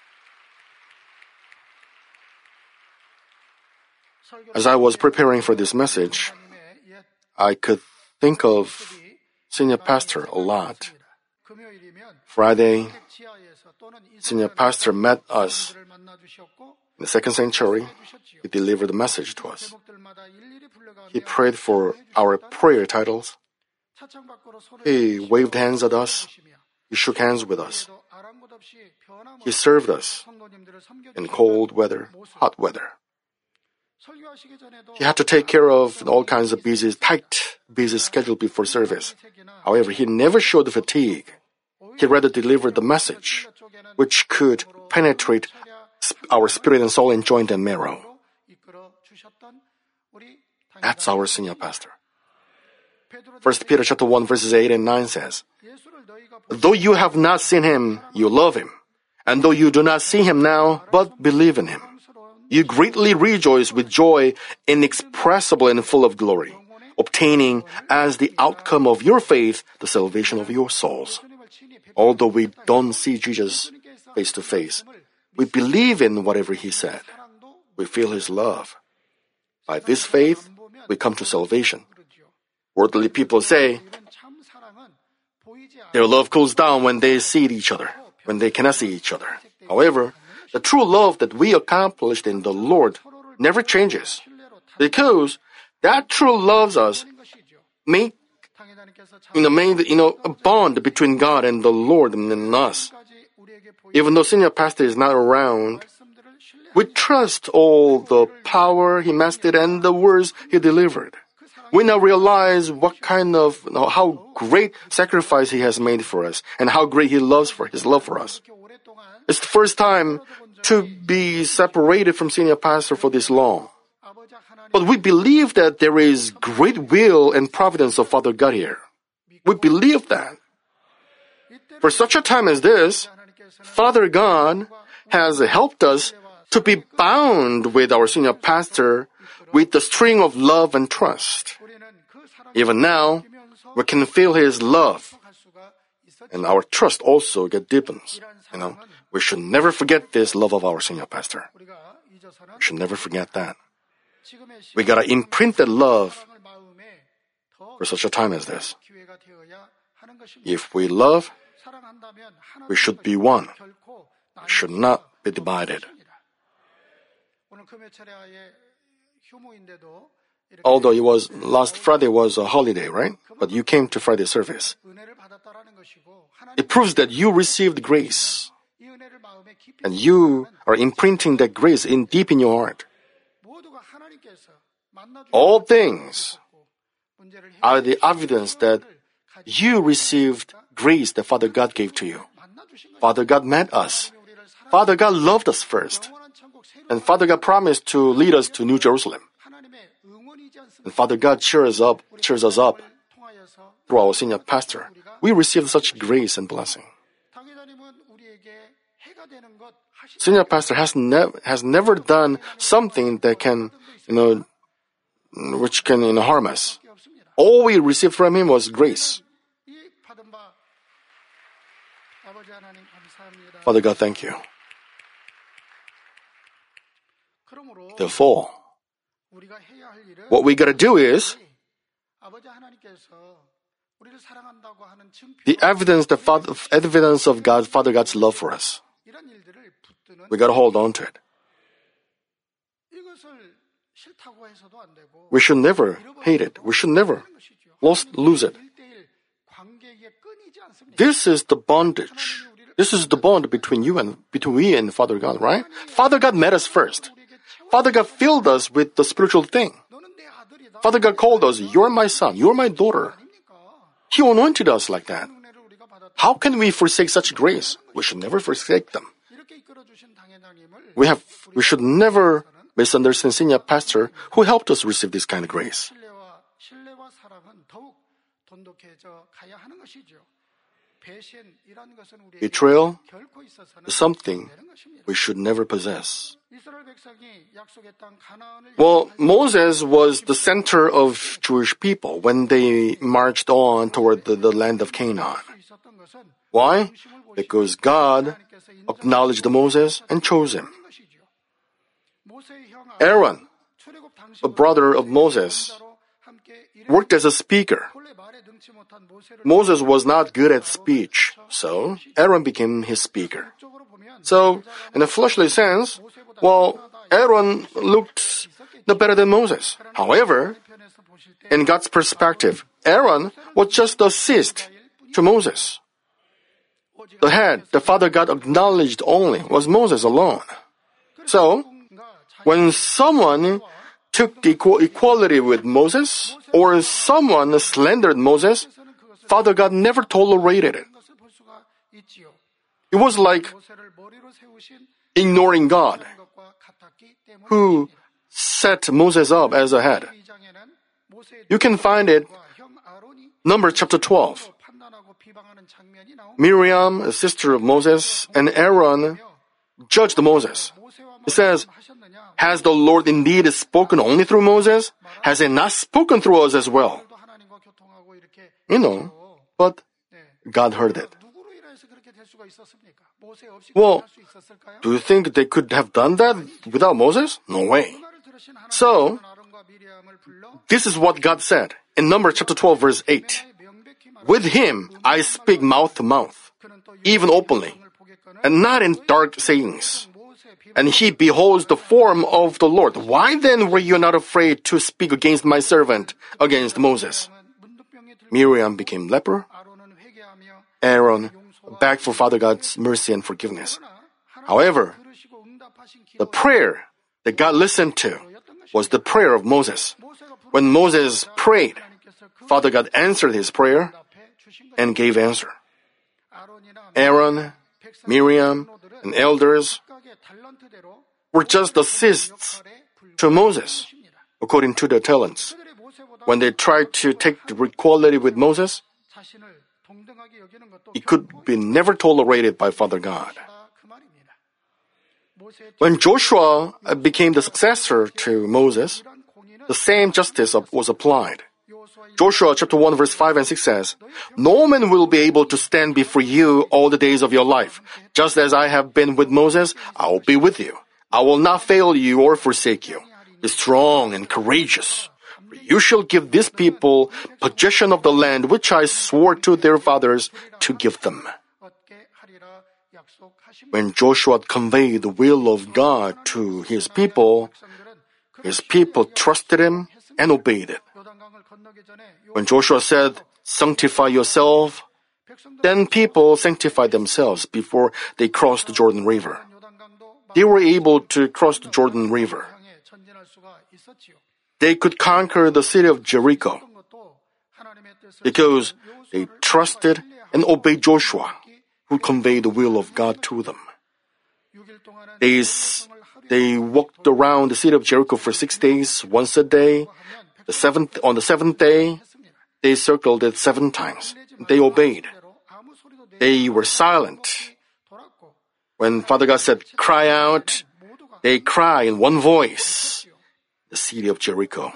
As I was preparing for this message, I could think of senior pastor a lot. Friday, senior pastor met us in the second century. He delivered a message to us. He prayed for our prayer titles. He waved hands at us. He shook hands with us. He served us in cold weather, hot weather. He had to take care of all kinds of busy, tight, busy schedule before service. However, he never showed fatigue. He rather delivered the message, which could penetrate our spirit and soul and joint and marrow. That's our senior pastor. First Peter chapter one verses eight and nine says, "Though you have not seen him, you love him. And though you do not see him now, but believe in him, you greatly rejoice with joy inexpressible and full of glory, obtaining as the outcome of your faith the salvation of your souls. Although we don't see Jesus face to face, we believe in whatever he said. We feel his love. By this faith, we come to salvation. Worldly people say their love cools down when they see each other, when they cannot see each other. However, the true love that we accomplished in the Lord never changes, because that true loves us make you know, made you know a bond between God and the Lord and in us. Even though senior pastor is not around, we trust all the power he mastered and the words he delivered. We now realize what kind of, you know, how great sacrifice he has made for us and how great he loves for his love for us. It's the first time to be separated from senior pastor for this long. But we believe that there is great will and providence of Father God here. We believe that. For such a time as this, Father God has helped us to be bound with our senior pastor with the string of love and trust. Even now, we can feel his love, and our trust also get deepens. You know, we should never forget this love of our senior pastor. We should never forget that. We gotta imprint that love for such a time as this. If we love, we should be one. We should not be divided. Although it was last Friday was a holiday, right? But you came to Friday service. It proves that you received grace, and you are imprinting that grace in deep in your heart. All things are the evidence that you received grace that Father God gave to you. Father God met us. Father God loved us first. And Father God promised to lead us to New Jerusalem. And Father God cheers up, cheers us up through our senior pastor. We received such grace and blessing. Senior pastor has never has never done something that can, you know, which can you know, harm us. All we received from him was grace. Father God, thank you. Therefore, what we gotta do is the evidence, the father, evidence of God, Father God's love for us. We gotta hold on to it. We should never hate it. We should never lose, lose it. This is the bondage. This is the bond between you and between we and Father God, right? Father God met us first. Father God filled us with the spiritual thing. Father God called us, "You're my son, you're my daughter." He anointed us like that. How can we forsake such grace? We should never forsake them. We have, we should never misunderstand senior pastor who helped us receive this kind of grace. Betrayal is something we should never possess. Well, Moses was the center of Jewish people when they marched on toward the, the land of Canaan. Why? Because God acknowledged Moses and chose him. Aaron, a brother of Moses, worked as a speaker. Moses was not good at speech, so Aaron became his speaker. So, in a fleshly sense, well, Aaron looked no better than Moses. However, in God's perspective, Aaron was just the assist to Moses. The head, the Father God acknowledged only, was Moses alone. So, when someone took the equality with Moses, or someone slandered Moses, Father God never tolerated it. It was like ignoring God, who set Moses up as a head. You can find it, Numbers chapter twelve. Miriam, a sister of Moses, and Aaron judged Moses. It says, Has the Lord indeed spoken only through Moses? Has he not spoken through us as well? You know, but God heard it. Well, do you think they could have done that without Moses? No way. So, this is what God said in Numbers chapter twelve, verse eight. With him I speak mouth to mouth, even openly, and not in dark sayings. And he beholds the form of the Lord. Why then were you not afraid to speak against my servant, against Moses? Miriam became leper. Aaron begged for Father God's mercy and forgiveness. However, the prayer that God listened to was the prayer of Moses. When Moses prayed, Father God answered his prayer and gave answer. Aaron, Miriam, and elders were just assists to Moses, according to their talents. When they tried to take the equality with Moses, it could be never tolerated by Father God. When Joshua became the successor to Moses, the same justice was applied. Joshua chapter one verse five and six says, "No man will be able to stand before you all the days of your life. Just as I have been with Moses, I will be with you. I will not fail you or forsake you. Be strong and courageous. You shall give this people possession of the land which I swore to their fathers to give them." When Joshua conveyed the will of God to his people, his people trusted him and obeyed it. When Joshua said, "Sanctify yourself," then people sanctified themselves before they crossed the Jordan River. They were able to cross the Jordan River. They could conquer the city of Jericho because they trusted and obeyed Joshua, who conveyed the will of God to them. They, they walked around the city of Jericho for six days, once a day. The seventh, on the seventh day, they circled it seven times. They obeyed. They were silent. When Father God said, "Cry out," they cry in one voice. The city of Jericho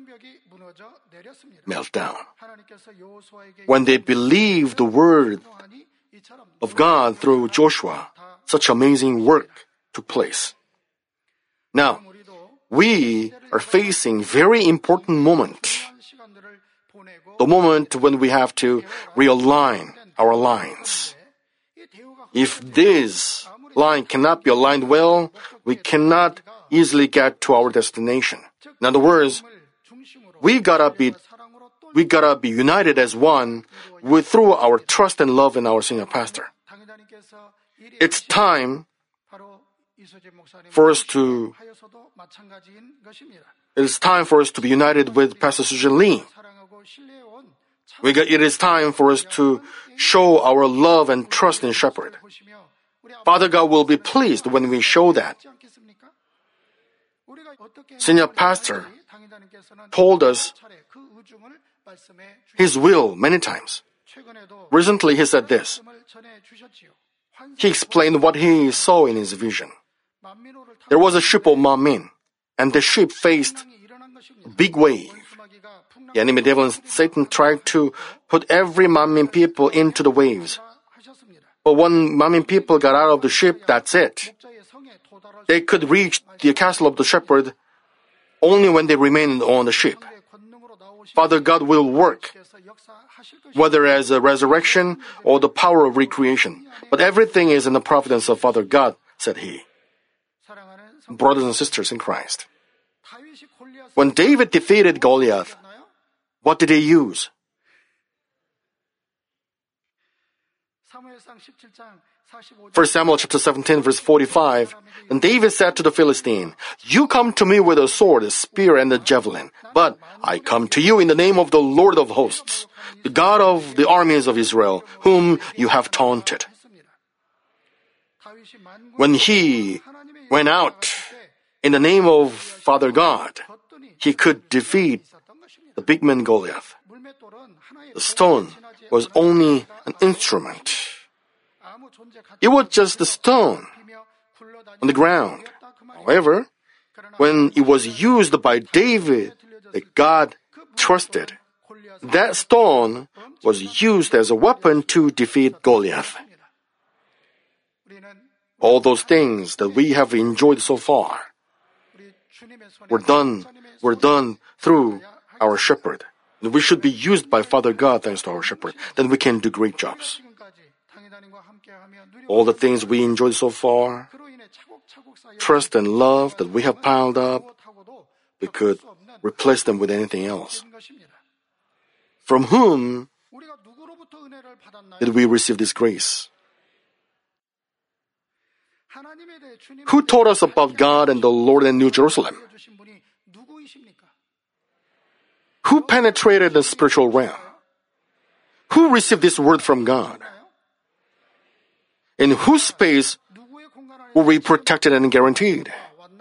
melt down. When they believed the word of God through Joshua, such amazing work took place. Now, we are facing very important moment. The moment when we have to realign our lines. If this line cannot be aligned well, we cannot easily get to our destination. In other words, we gotta be we gotta be united as one with through our trust and love in our senior pastor. It's time for us to it's time for us to be united with Pastor Sujin Lee. We got, it is time for us to show our love and trust in Shepherd. Father God will be pleased when we show that. Senior pastor told us his will many times. Recently he said this. He explained what he saw in his vision. There was a ship of Manmin, and the ship faced a big wave. The enemy devil and Satan tried to put every Manmin people into the waves. But when Manmin people got out of the ship, that's it. They could reach the castle of the shepherd only when they remained on the ship. Father God will work, whether as a resurrection or the power of recreation. But everything is in the providence of Father God, said he. Brothers and sisters in Christ, when David defeated Goliath, what did he use? First Samuel chapter seventeen verse forty-five. And David said to the Philistine, "You come to me with a sword, a spear, and a javelin, but I come to you in the name of the Lord of hosts, the God of the armies of Israel, whom you have taunted." When he went out in the name of Father God, he could defeat the big man Goliath. The stone was only an instrument. It was just a stone on the ground. However, when it was used by David that God trusted, that stone was used as a weapon to defeat Goliath. All those things that we have enjoyed so far were done, were done through our shepherd. We should be used by Father God thanks to our shepherd. Then we can do great jobs. All the things we enjoyed so far, trust and love that we have piled up, we could replace them with anything else. From whom did we receive this grace? Who taught us about God and the Lord and New Jerusalem? Who penetrated the spiritual realm? Who received this word from God? In whose space were we protected and guaranteed?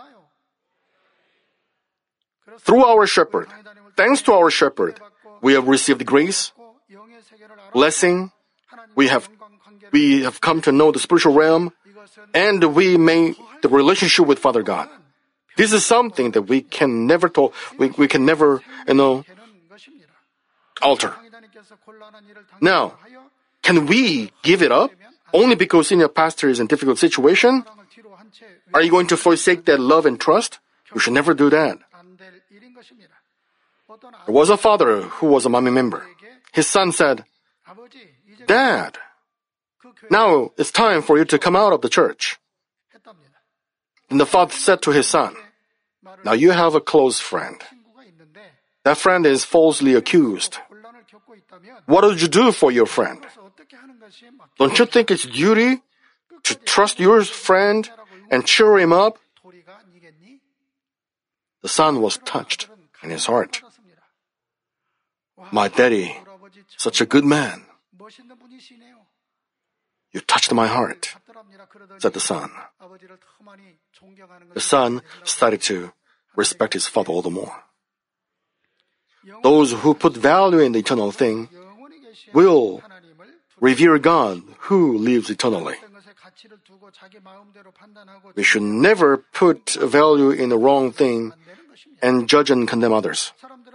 Through our shepherd, thanks to our shepherd, we have received grace, blessing, we have, we have come to know the spiritual realm, and we made the relationship with Father God. This is something that we can never talk, we, we can never, you know, alter. Now, can we give it up only because senior pastor is in a difficult situation? Are you going to forsake that love and trust? You should never do that. There was a father who was a Manmin member. His son said, "Dad, now it's time for you to come out of the church." And the father said to his son, "Now you have a close friend. That friend is falsely accused. What would you do for your friend? Don't you think it's duty to trust your friend and cheer him up?" The son was touched in his heart. "My daddy, such a good man. You touched my heart," said the son. The son started to respect his father all the more. Those who put value in the eternal thing will revere God who lives eternally. We should never put value in the wrong thing and judge and condemn others.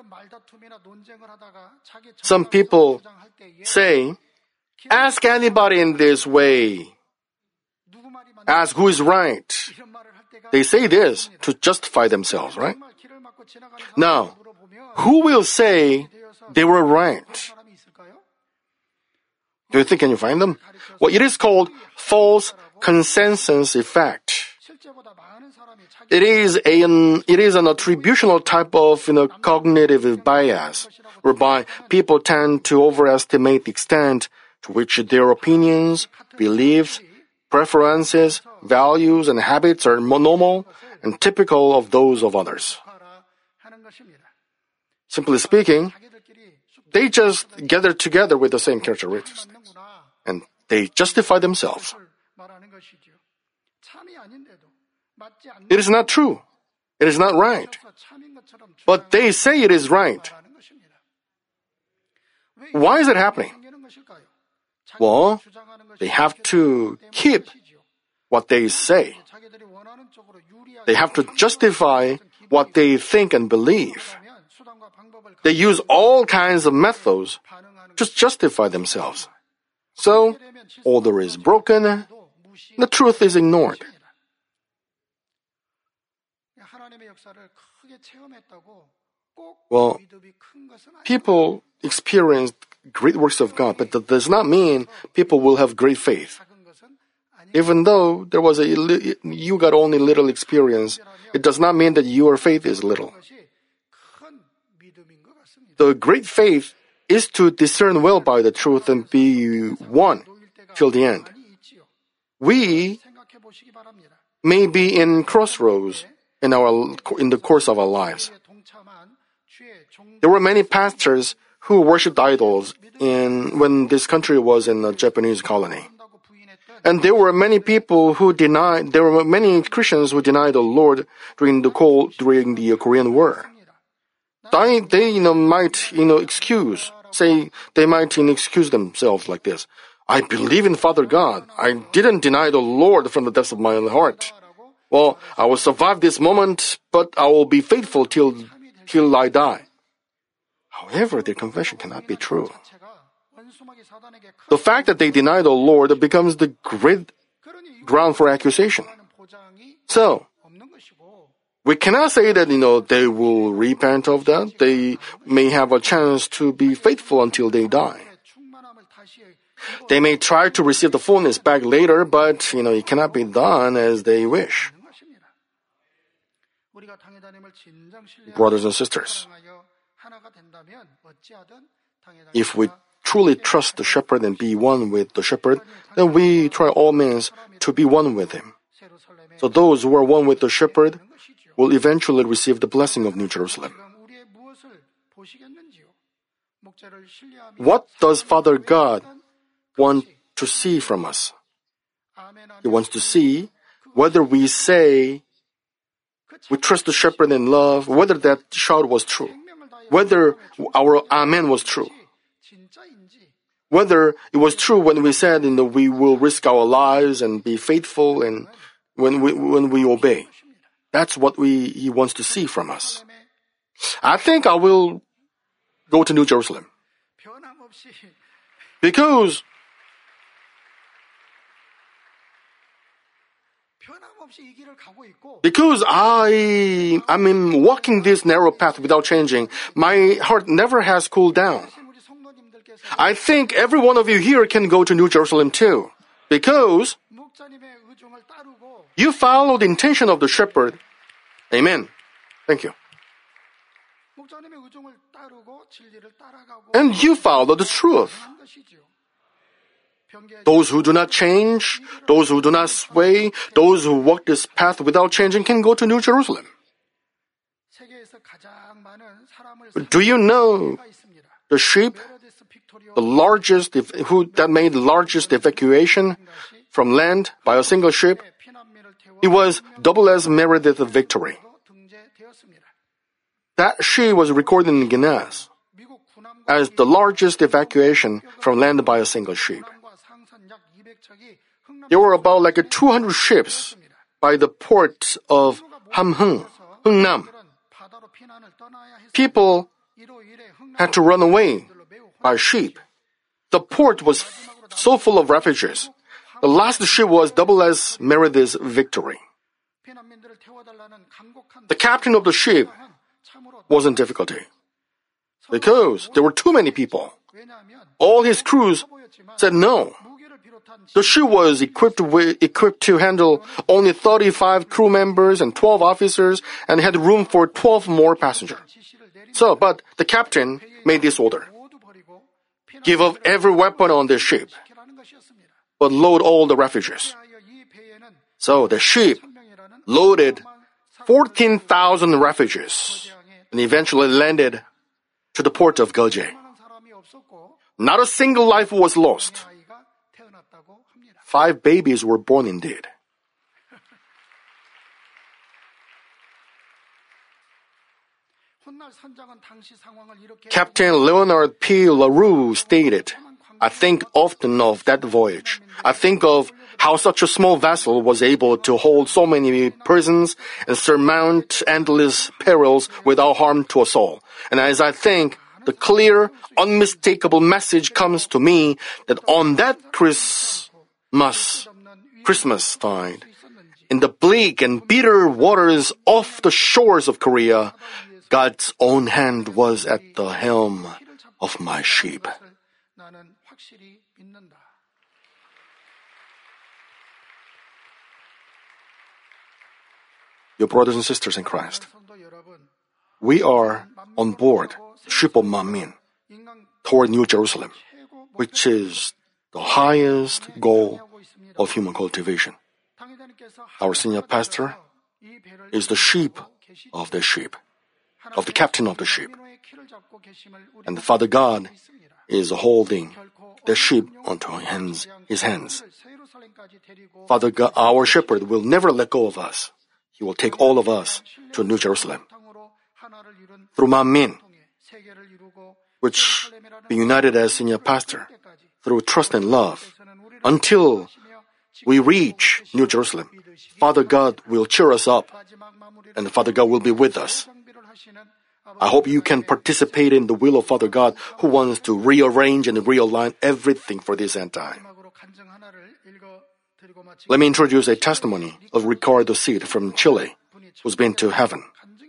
Some people say, "Ask anybody in this way. Ask who is right." They say this to justify themselves, right? Now, who will say they were right? Do you think can you find them? Well, it is called false consensus effect. It is an it is an attributional type of you know cognitive bias, whereby people tend to overestimate the extent to which their opinions, beliefs, preferences, values, and habits are normal and typical of those of others. Simply speaking, they just gather together with the same characteristics, and they justify themselves. It is not true. It is not right. But they say it is right. Why is it happening? Well, they have to keep what they say. They have to justify what they think and believe. They use all kinds of methods to justify themselves. So, order is broken, the truth is ignored. Well, people experience great works of God, but that does not mean people will have great faith. Even though there was a you got only little experience, it does not mean that your faith is little. The great faith is to discern well by the truth and be one till the end. We may be in crossroads in our in the course of our lives. There were many pastors who worshipped idols in when this country was in a Japanese colony. And there were many people who denied, there were many Christians who denied the Lord during the Cold, during the Korean War. They, they, you know, might, you know, excuse, say, they might, you know, excuse themselves like this. I believe in Father God. I didn't deny the Lord from the depths of my heart. well, I will survive this moment, but I will be faithful till, till I die. However, their confession cannot be true. The fact that they deny the Lord becomes the great ground for accusation. So, we cannot say that, you know, they will repent of that. They may have a chance to be faithful until they die. They may try to receive the fullness back later, but, you know, it cannot be done as they wish. Brothers and sisters, if we truly trust the shepherd and be one with the shepherd, then we try all means to be one with him. So those who are one with the shepherd will eventually receive the blessing of New Jerusalem. What does Father God want to see from us? He wants to see whether we say we trust the shepherd in love, whether that shout was true, whether our amen was true, whether it was true when we said, you know, we will risk our lives and be faithful, and when we when we obey. That's what we he wants to see from us. I think I will go to New Jerusalem because Because I, I mean, walking this narrow path without changing, my heart never has cooled down. I think every one of you here can go to New Jerusalem too, because you follow the intention of the shepherd. Amen. Thank you. And you follow the truth. Those who do not change, those who do not sway, those who walk this path without changing can go to New Jerusalem. Do you know the sheep, the largest, who that made the largest evacuation from land by a single ship? It was double S Meredith Victory. That she was recorded in Guinness as the largest evacuation from land by a single ship. There were about like two hundred ships by the port of Hamhung, Hungnam. People had to run away by sheep. The port was f- so full of refugees. The last ship was double S Meredith Victory. The captain of the ship was in difficulty because there were too many people. All his crews said no. The ship was equipped with, equipped to handle only thirty-five crew members and twelve officers and had room for twelve more passengers. So, but the captain made this order. Give up every weapon on the ship, but load all the refugees. So the ship loaded fourteen thousand refugees and eventually landed to the port of Geoje. Not a single life was lost. Five babies were born indeed. Captain Leonard P. LaRue stated, I think often of that voyage. I think of how such a small vessel was able to hold so many prisons and surmount endless perils without harm to us all. And as I think, the clear, unmistakable message comes to me that on that Christmas, Christmas tide, in the bleak and bitter waters off the shores of Korea, God's own hand was at the helm of my ship. Your brothers and sisters in Christ, we are on board the ship of Manmin toward New Jerusalem, which is the highest goal of human cultivation. Our senior pastor is the sheep of the ship, of the captain of the ship. And the Father God is holding the sheep onto his hands, his hands. Father God, our shepherd, will never let go of us. He will take all of us to New Jerusalem. Through Manmin, which be united as senior pastor, through trust and love, until we reach New Jerusalem, Father God will cheer us up, and Father God will be with us. I hope you can participate in the will of Father God, who wants to rearrange and realign everything for this end time. Let me introduce a testimony of Ricardo Cid from Chile, who's been to heaven.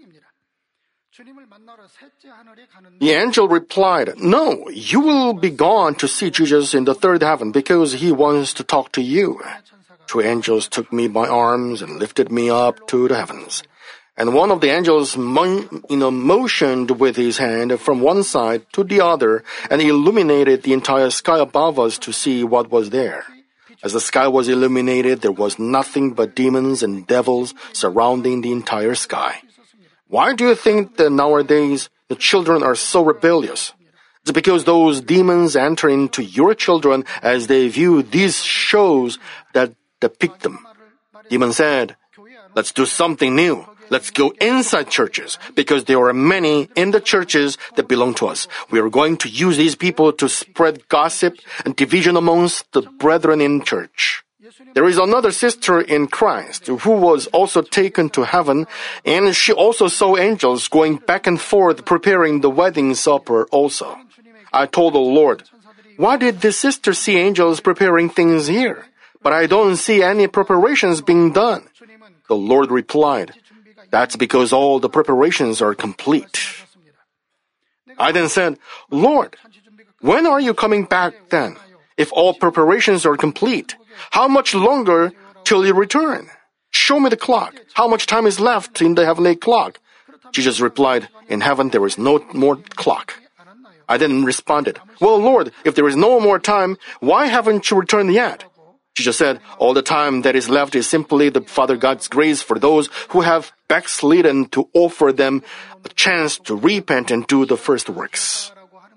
The angel replied, "No, you will be gone to see Jesus in the third heaven because he wants to talk to you." Two angels took me by arms and lifted me up to the heavens. And one of the angels mon- you know, motioned with his hand from one side to the other and illuminated the entire sky above us to see what was there. As the sky was illuminated, there was nothing but demons and devils surrounding the entire sky. Why do you think that nowadays the children are so rebellious? It's because those demons enter into your children as they view these shows that depict them. Demon said, "Let's do something new. Let's go inside churches because there are many in the churches that belong to us. We are going to use these people to spread gossip and division amongst the brethren in church." There is another sister in Christ who was also taken to heaven, and she also saw angels going back and forth preparing the wedding supper also. I told the Lord, "Why did this sister see angels preparing things here? But I don't see any preparations being done." The Lord replied, "That's because all the preparations are complete." I then said, "Lord, when are you coming back then? If all preparations are complete, how much longer till you return? Show me the clock. How much time is left in the heavenly clock?" Jesus replied, "In heaven there is no more clock." I then responded, "Well, Lord, if there is no more time, why haven't you returned yet?" Jesus said, "All the time that is left is simply the Father God's grace for those who have backslidden to offer them a chance to repent and do the first works."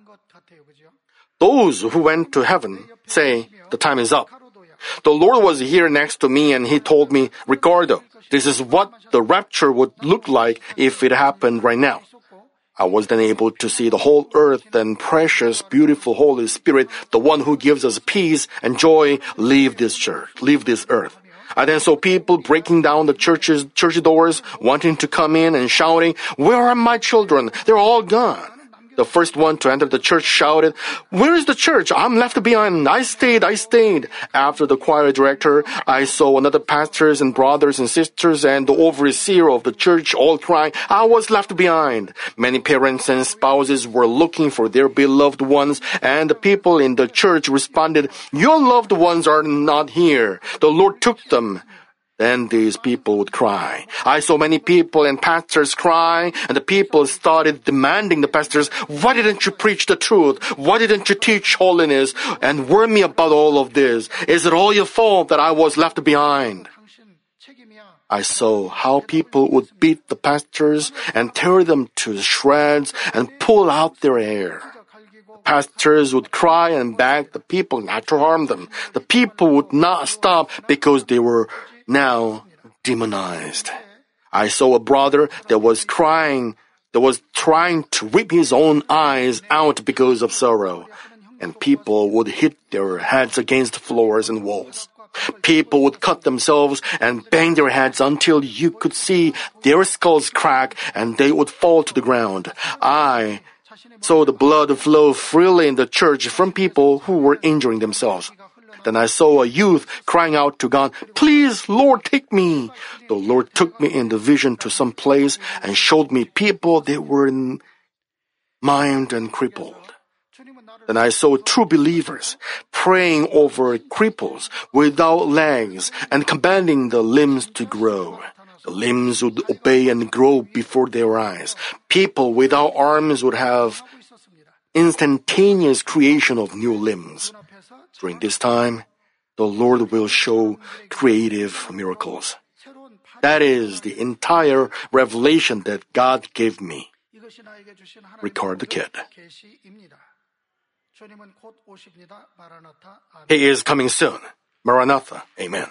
Those who went to heaven say, "The time is up." The Lord was here next to me and he told me, "Ricardo, this is what the rapture would look like if it happened right now." I was then able to see the whole earth and precious, beautiful Holy Spirit, the one who gives us peace and joy, leave this church, leave this earth. I then saw people breaking down the churches, church doors, wanting to come in and shouting, "Where are my children? They're all gone." The first one to enter the church shouted, "Where is the church? I'm left behind. I stayed, I stayed." After the choir director, I saw another pastors and brothers and sisters and the overseer of the church all crying, "I was left behind." Many parents and spouses were looking for their beloved ones, and the people in the church responded, "Your loved ones are not here. The Lord took them." Then these people would cry. I saw many people and pastors cry, and the people started demanding the pastors, "Why didn't you preach the truth? Why didn't you teach holiness? And warn me about all of this? Is it all your fault that I was left behind?" I saw how people would beat the pastors and tear them to shreds and pull out their hair. The pastors would cry and beg the people not to harm them. The people would not stop because they were now demonized. I saw a brother that was crying, that was trying to rip his own eyes out because of sorrow, and people would hit their heads against floors and walls. People would cut themselves and bang their heads until you could see their skulls crack and they would fall to the ground. I saw the blood flow freely in the church from people who were injuring themselves. Then I saw a youth crying out to God, "Please, Lord, take me." The Lord took me in the vision to some place and showed me people that were maimed and crippled. Then I saw true believers praying over cripples without legs and commanding the limbs to grow. The limbs would obey and grow before their eyes. People without arms would have instantaneous creation of new limbs. During this time, the Lord will show creative miracles. That is the entire revelation that God gave me. Ricardo Cid. He is coming soon. Maranatha. Amen.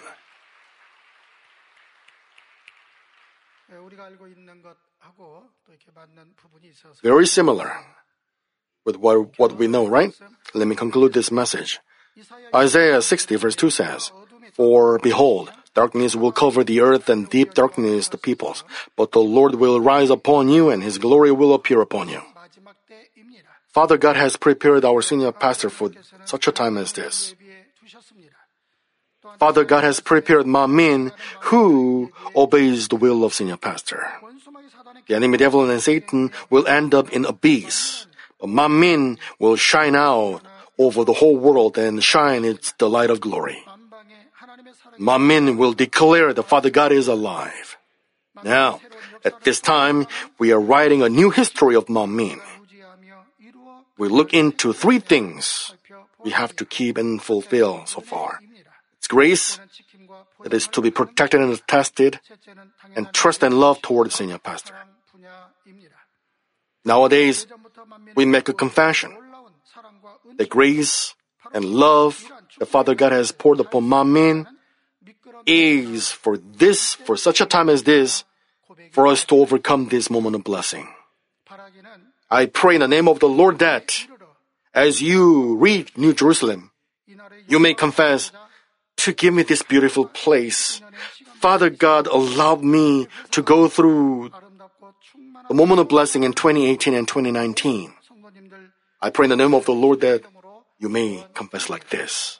Very similar with what, what we know, right? Let me conclude this message. Isaiah sixty verse two says, For behold, darkness will cover the earth and deep darkness the peoples. But the Lord will rise upon you and His glory will appear upon you. Father God has prepared our senior pastor for such a time as this. Father God has prepared Mom Min, who obeys the will of senior pastor. The enemy devil and Satan will end up in abyss. But Mom Min will shine out over the whole world and shine its the light of glory. Mom Min will declare that Father God is alive. Now, at this time, we are writing a new history of Mom Min. We look into three things we have to keep and fulfill so far. It's grace, that is to be protected and tested, and trust and love toward the senior pastor. Nowadays, we make a confession that grace and love that Father God has poured upon Mom Min is for this, for such a time as this, for us to overcome this moment of blessing. I pray in the name of the Lord that as you reach New Jerusalem, you may confess to give me this beautiful place. Father God allowed me to go through the moment of blessing in twenty eighteen and twenty nineteen. I pray in the name of the Lord that you may confess like this.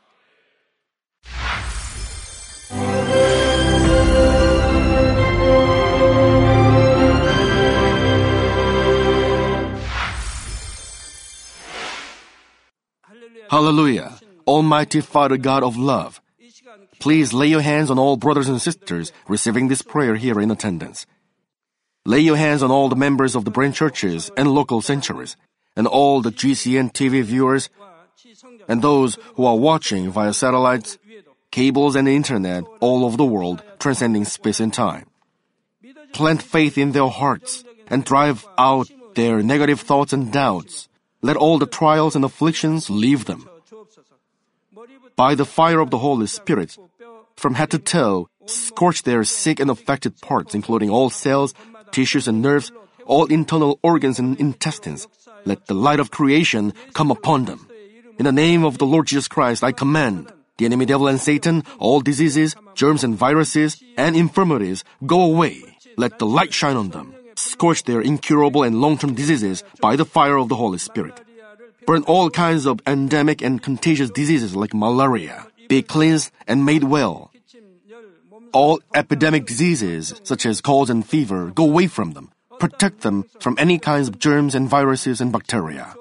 Hallelujah! Almighty Father God of love, please lay your hands on all brothers and sisters receiving this prayer here in attendance. Lay your hands on all the members of the branch churches and local sanctuaries, and all the G C N T V viewers, and those who are watching via satellites, cables, and the internet all over the world, transcending space and time. Plant faith in their hearts and drive out their negative thoughts and doubts. Let all the trials and afflictions leave them. By the fire of the Holy Spirit, from head to toe, scorch their sick and affected parts, including all cells, tissues and nerves, all internal organs and intestines. Let the light of creation come upon them. In the name of the Lord Jesus Christ, I command the enemy devil and Satan, all diseases, germs and viruses, and infirmities, go away. Let the light shine on them. Scorch their incurable and long-term diseases by the fire of the Holy Spirit. Burn all kinds of endemic and contagious diseases like malaria. Be cleansed and made well. All epidemic diseases, such as colds and fever, go away from them. Protect them from any kinds of germs and viruses and bacteria.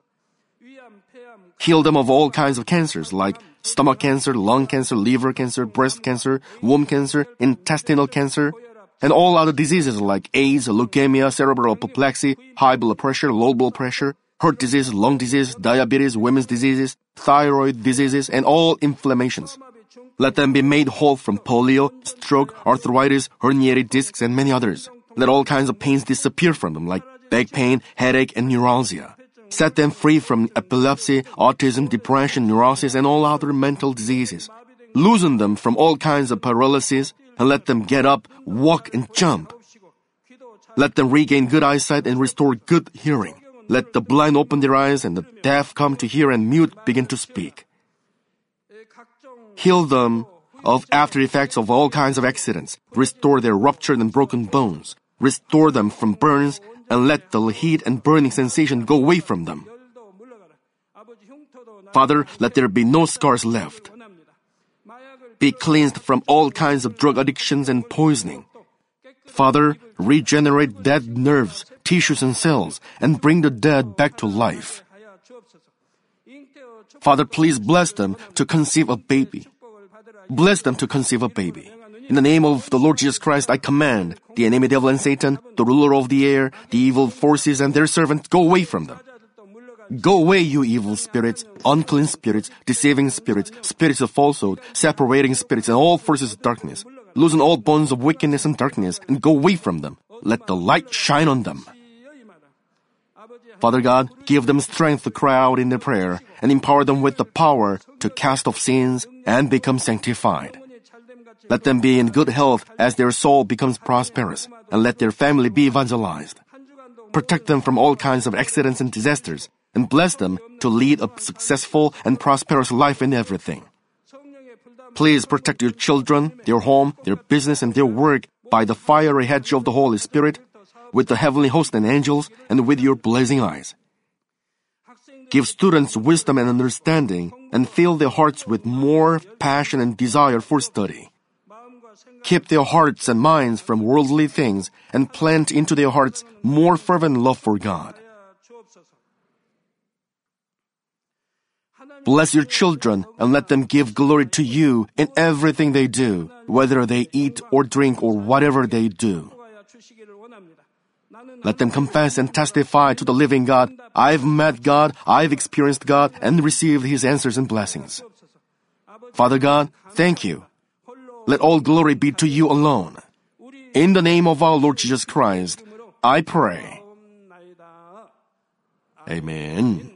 Heal them of all kinds of cancers like stomach cancer, lung cancer, liver cancer, breast cancer, womb cancer, intestinal cancer, and all other diseases like AIDS, leukemia, cerebral apoplexy, high blood pressure, low blood pressure, heart disease, lung disease, diabetes, women's diseases, thyroid diseases, and all inflammations. Let them be made whole from polio, stroke, arthritis, herniated discs, and many others. Let all kinds of pains disappear from them like back pain, headache, and neuralgia. Set them free from epilepsy, autism, depression, neurosis, and all other mental diseases. Loosen them from all kinds of paralysis, and let them get up, walk, and jump. Let them regain good eyesight and restore good hearing. Let the blind open their eyes and the deaf come to hear and mute begin to speak. Heal them of after effects of all kinds of accidents. Restore their ruptured and broken bones. Restore them from burns and let the heat and burning sensation go away from them. Father, let there be no scars left. Be cleansed from all kinds of drug addictions and poisoning. Father, regenerate dead nerves, tissues, and cells, and bring the dead back to life. Father, please bless them to conceive a baby. Bless them to conceive a baby. In the name of the Lord Jesus Christ, I command the enemy devil and Satan, the ruler of the air, the evil forces, and their servants, go away from them. Go away, you evil spirits, unclean spirits, deceiving spirits, spirits of falsehood, separating spirits, and all forces of darkness. Loosen all bonds of wickedness and darkness, and go away from them. Let the light shine on them. Father God, give them strength to cry out in their prayer, and empower them with the power to cast off sins and become sanctified. Let them be in good health as their soul becomes prosperous, and let their family be evangelized. Protect them from all kinds of accidents and disasters, and bless them to lead a successful and prosperous life in everything. Please protect your children, their home, their business, and their work by the fiery hedge of the Holy Spirit, with the heavenly host and angels, and with your blazing eyes. Give students wisdom and understanding, and fill their hearts with more passion and desire for study. Keep their hearts and minds from worldly things, and plant into their hearts more fervent love for God. Bless your children and let them give glory to you in everything they do, whether they eat or drink or whatever they do. Let them confess and testify to the living God, I've met God, I've experienced God, and received His answers and blessings. Father God, thank you. Let all glory be to you alone. In the name of our Lord Jesus Christ, I pray. Amen.